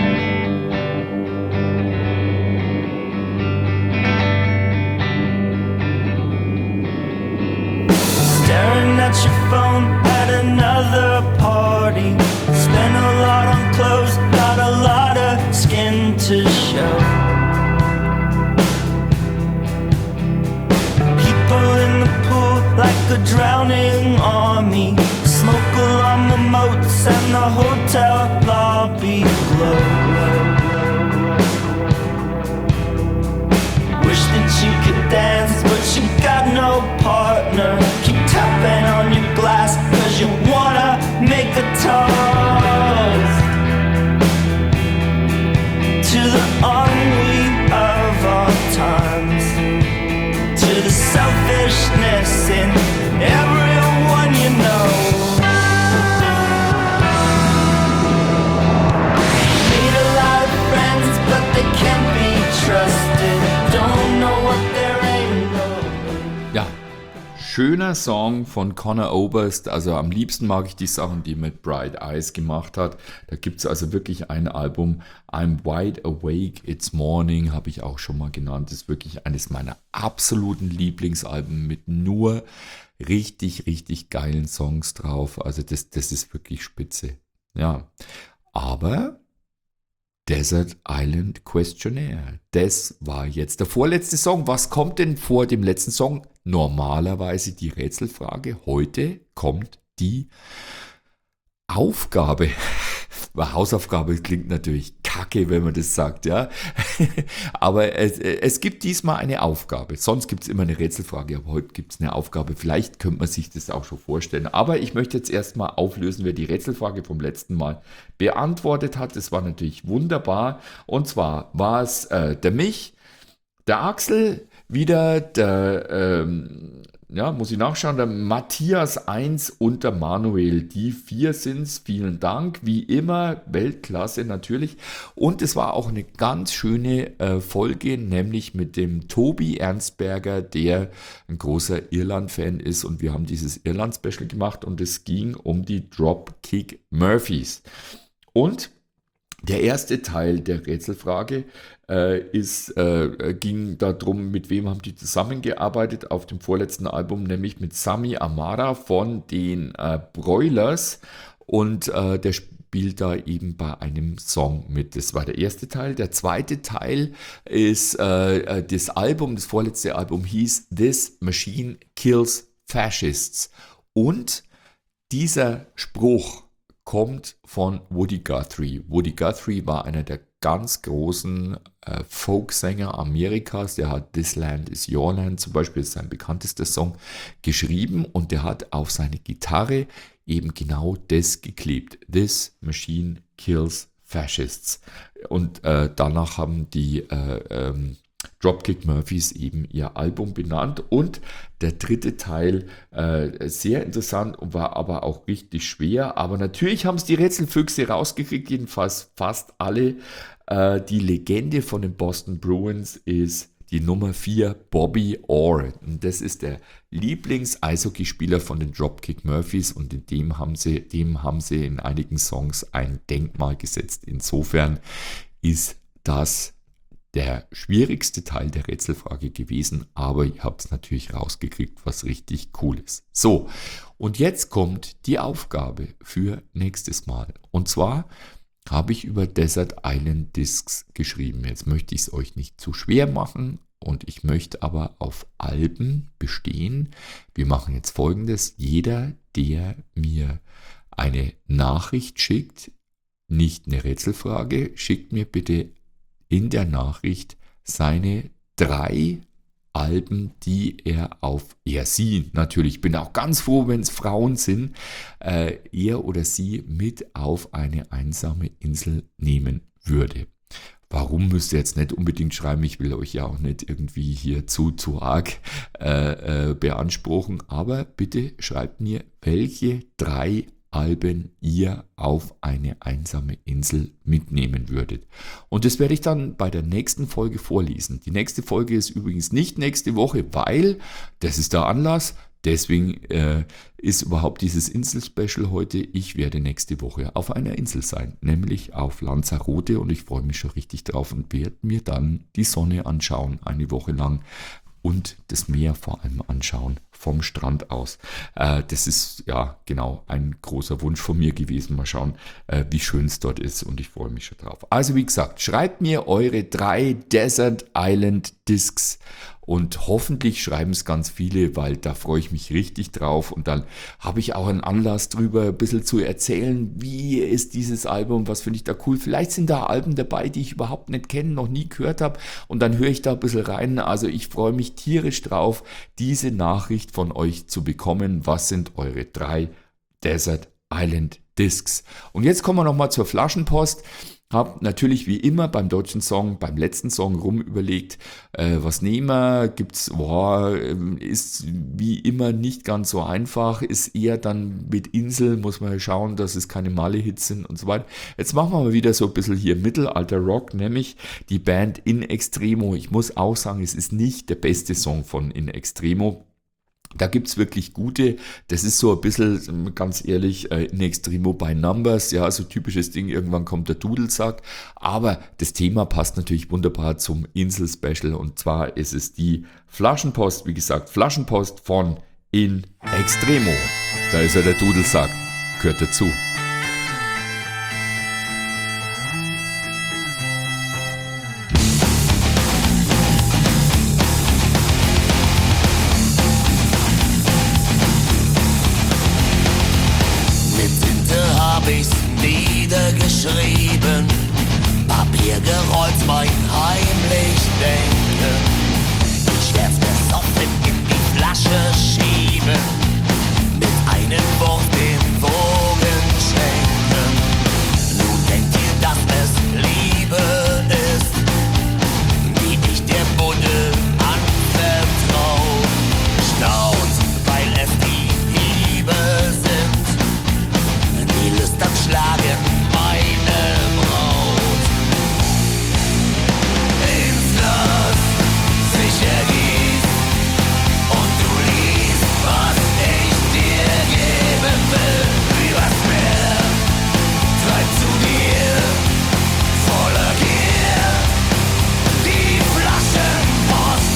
Staring at your phone at another party. Spent a lot on clothes, got a lot of skin to show. People in the pool like a drowning army. Smoke along the moats and the hotel lobby glow. Wish that you could dance, but you got no partner. Keep tapping on your glass, cause you wanna make a toast to the ennui of our times, to the selfishness in everyone you know. Made schöner Song von Conor Oberst. Also am liebsten mag ich die Sachen, die er mit Bright Eyes gemacht hat. Da gibt es also wirklich ein Album, I'm Wide Awake, It's Morning, habe ich auch schon mal genannt. Das ist wirklich eines meiner absoluten Lieblingsalben mit nur richtig, richtig geilen Songs drauf. Also das ist wirklich spitze. Ja, aber Desert Island Questionnaire, das war jetzt der vorletzte Song. Was kommt denn vor dem letzten Song? Normalerweise die Rätselfrage. Heute kommt die Aufgabe. Hausaufgabe klingt natürlich kacke, wenn man das sagt, ja. Aber es gibt diesmal eine Aufgabe. Sonst gibt es immer eine Rätselfrage, aber heute gibt es eine Aufgabe. Vielleicht könnte man sich das auch schon vorstellen. Aber ich möchte jetzt erstmal auflösen, wer die Rätselfrage vom letzten Mal beantwortet hat. Das war natürlich wunderbar. Und zwar war es der Mich, der Axel, wieder der, muss ich nachschauen, der Matthias 1 und der Manuel. Die 4 sind's. Vielen Dank. Wie immer, Weltklasse natürlich. Und es war auch eine ganz schöne Folge, nämlich mit dem Tobi Ernstberger, der ein großer Irland-Fan ist. Und wir haben dieses Irland-Special gemacht und es ging um die Dropkick Murphys. Und der erste Teil der Rätselfrage ging darum, mit wem haben die zusammengearbeitet auf dem vorletzten Album, nämlich mit Sami Amara von den Broilers und der spielt da eben bei einem Song mit. Das war der erste Teil. Der zweite Teil ist das Album, das vorletzte Album hieß This Machine Kills Fascists und dieser Spruch kommt von Woody Guthrie. Woody Guthrie war einer der ganz großen Folksänger Amerikas. Der hat This Land Is Your Land zum Beispiel, das ist sein bekanntester Song, geschrieben und der hat auf seine Gitarre eben genau das geklebt. This Machine Kills Fascists. Und danach haben die Dropkick Murphys eben ihr Album benannt und der dritte Teil sehr interessant und war aber auch richtig schwer, aber natürlich haben es die Rätselfüchse rausgekriegt, jedenfalls fast alle. Die Legende von den Boston Bruins ist die Nummer 4, Bobby Orr. Und das ist der Lieblings-Eishockeyspieler von den Dropkick Murphys und dem haben sie in einigen Songs ein Denkmal gesetzt. Insofern ist das der schwierigste Teil der Rätselfrage gewesen, aber ihr habt es natürlich rausgekriegt, was richtig cool ist. So, und jetzt kommt die Aufgabe für nächstes Mal. Und zwar habe ich über Desert Island Discs geschrieben. Jetzt möchte ich es euch nicht zu schwer machen und ich möchte aber auf Alben bestehen. Wir machen jetzt Folgendes. Jeder, der mir eine Nachricht schickt, nicht eine Rätselfrage, schickt mir bitte in der Nachricht seine 3 Alben, die sie natürlich, bin auch ganz froh, wenn es Frauen sind, er oder sie mit auf eine einsame Insel nehmen würde. Warum müsst ihr jetzt nicht unbedingt schreiben, ich will euch ja auch nicht irgendwie hier zu arg beanspruchen, aber bitte schreibt mir, welche 3 Alben ihr auf eine einsame Insel mitnehmen würdet. Und das werde ich dann bei der nächsten Folge vorlesen. Die nächste Folge ist übrigens nicht nächste Woche, weil, das ist der Anlass, deswegen ist überhaupt dieses Insel-Special heute. Ich werde nächste Woche auf einer Insel sein, nämlich auf Lanzarote und ich freue mich schon richtig drauf und werde mir dann die Sonne anschauen, eine Woche lang. Und das Meer vor allem anschauen, vom Strand aus. Das ist ja genau ein großer Wunsch von mir gewesen. Mal schauen, wie schön es dort ist und ich freue mich schon drauf. Also wie gesagt, schreibt mir eure 3 Desert Island Discs und hoffentlich schreiben es ganz viele, weil da freue ich mich richtig drauf und dann habe ich auch einen Anlass drüber, ein bisschen zu erzählen, wie ist dieses Album, was finde ich da cool. Vielleicht sind da Alben dabei, die ich überhaupt nicht kenne, noch nie gehört habe und dann höre ich da ein bisschen rein. Also ich freue mich tierisch drauf, diese Nachricht von euch zu bekommen. Was sind eure 3 Desert Island Discs? Und jetzt kommen wir nochmal zur Flaschenpost. Habe natürlich wie immer beim deutschen Song, beim letzten Song rumüberlegt, was nehmen wir, ist wie immer nicht ganz so einfach, ist eher dann mit Insel, muss man ja schauen, dass es keine Malle-Hits sind und so weiter. Jetzt machen wir mal wieder so ein bisschen hier Mittelalter-Rock, nämlich die Band In Extremo. Ich muss auch sagen, es ist nicht der beste Song von In Extremo. Da gibt es wirklich gute, das ist so ein bisschen, ganz ehrlich, in Extremo by Numbers, ja, so typisches Ding, irgendwann kommt der Dudelsack, aber das Thema passt natürlich wunderbar zum Insel-Special und zwar ist es die Flaschenpost, wie gesagt, Flaschenpost von In Extremo. Da ist ja der Dudelsack, gehört dazu. Niedergeschrieben, Papier gerollt, mein heimlich Denken. Ich werf das offen in die Flasche schieben, mit einem Wurf den Wogen schenken. Nun denkt ihr, dass es Liebe ist, die ich der Buddel anvertrau. Staunt, weil es die Hiebe sind, die lüstern schlagen meine Braut. Ins Glas sicher gießt und du liest, was ich dir geben will. Übers Meer treib zu dir voller Gier die Flaschenpost.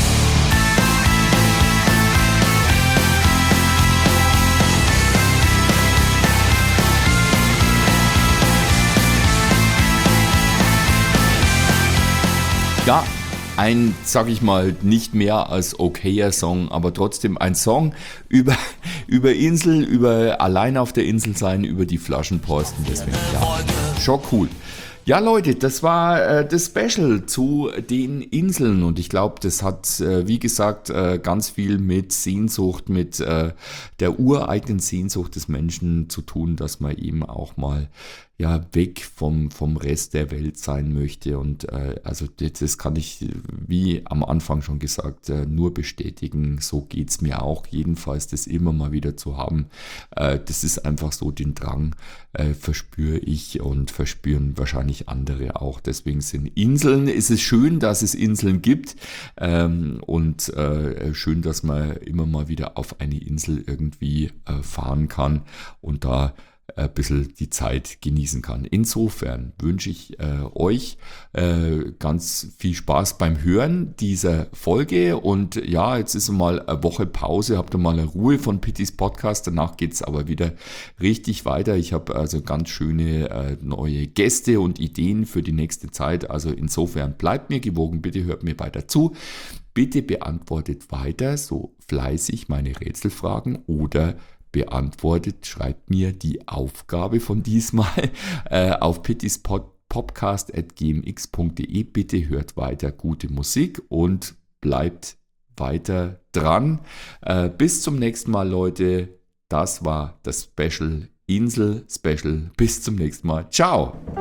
Ja, ein, sag ich mal, nicht mehr als okayer Song, aber trotzdem ein Song über Insel, über allein auf der Insel sein, über die Flaschenposten. Deswegen, ja, schon cool. Ja, Leute, das war das Special zu den Inseln und ich glaube, das hat, wie gesagt, ganz viel mit Sehnsucht, mit der ureigenen Sehnsucht des Menschen zu tun, dass man eben auch mal ja weg vom Rest der Welt sein möchte und also das kann ich, wie am Anfang schon gesagt, nur bestätigen. So geht's mir auch, jedenfalls das immer mal wieder zu haben. Das ist einfach so, den Drang verspüre ich und verspüren wahrscheinlich andere auch. Deswegen sind Inseln, ist es schön, dass es Inseln gibt und schön, dass man immer mal wieder auf eine Insel irgendwie fahren kann und da ein bisschen die Zeit genießen kann. Insofern wünsche ich euch ganz viel Spaß beim Hören dieser Folge und ja, jetzt ist mal eine Woche Pause, habt ihr mal eine Ruhe von Pittys Podcast, danach geht es aber wieder richtig weiter. Ich habe also ganz schöne neue Gäste und Ideen für die nächste Zeit, also insofern bleibt mir gewogen, bitte hört mir weiter zu. Bitte beantwortet weiter so fleißig meine Rätselfragen oder beantwortet, schreibt mir die Aufgabe von diesmal auf pittispodcast@gmx.de. Bitte hört weiter gute Musik und bleibt weiter dran. Bis zum nächsten Mal, Leute. Das war das Special Insel Special. Bis zum nächsten Mal. Ciao.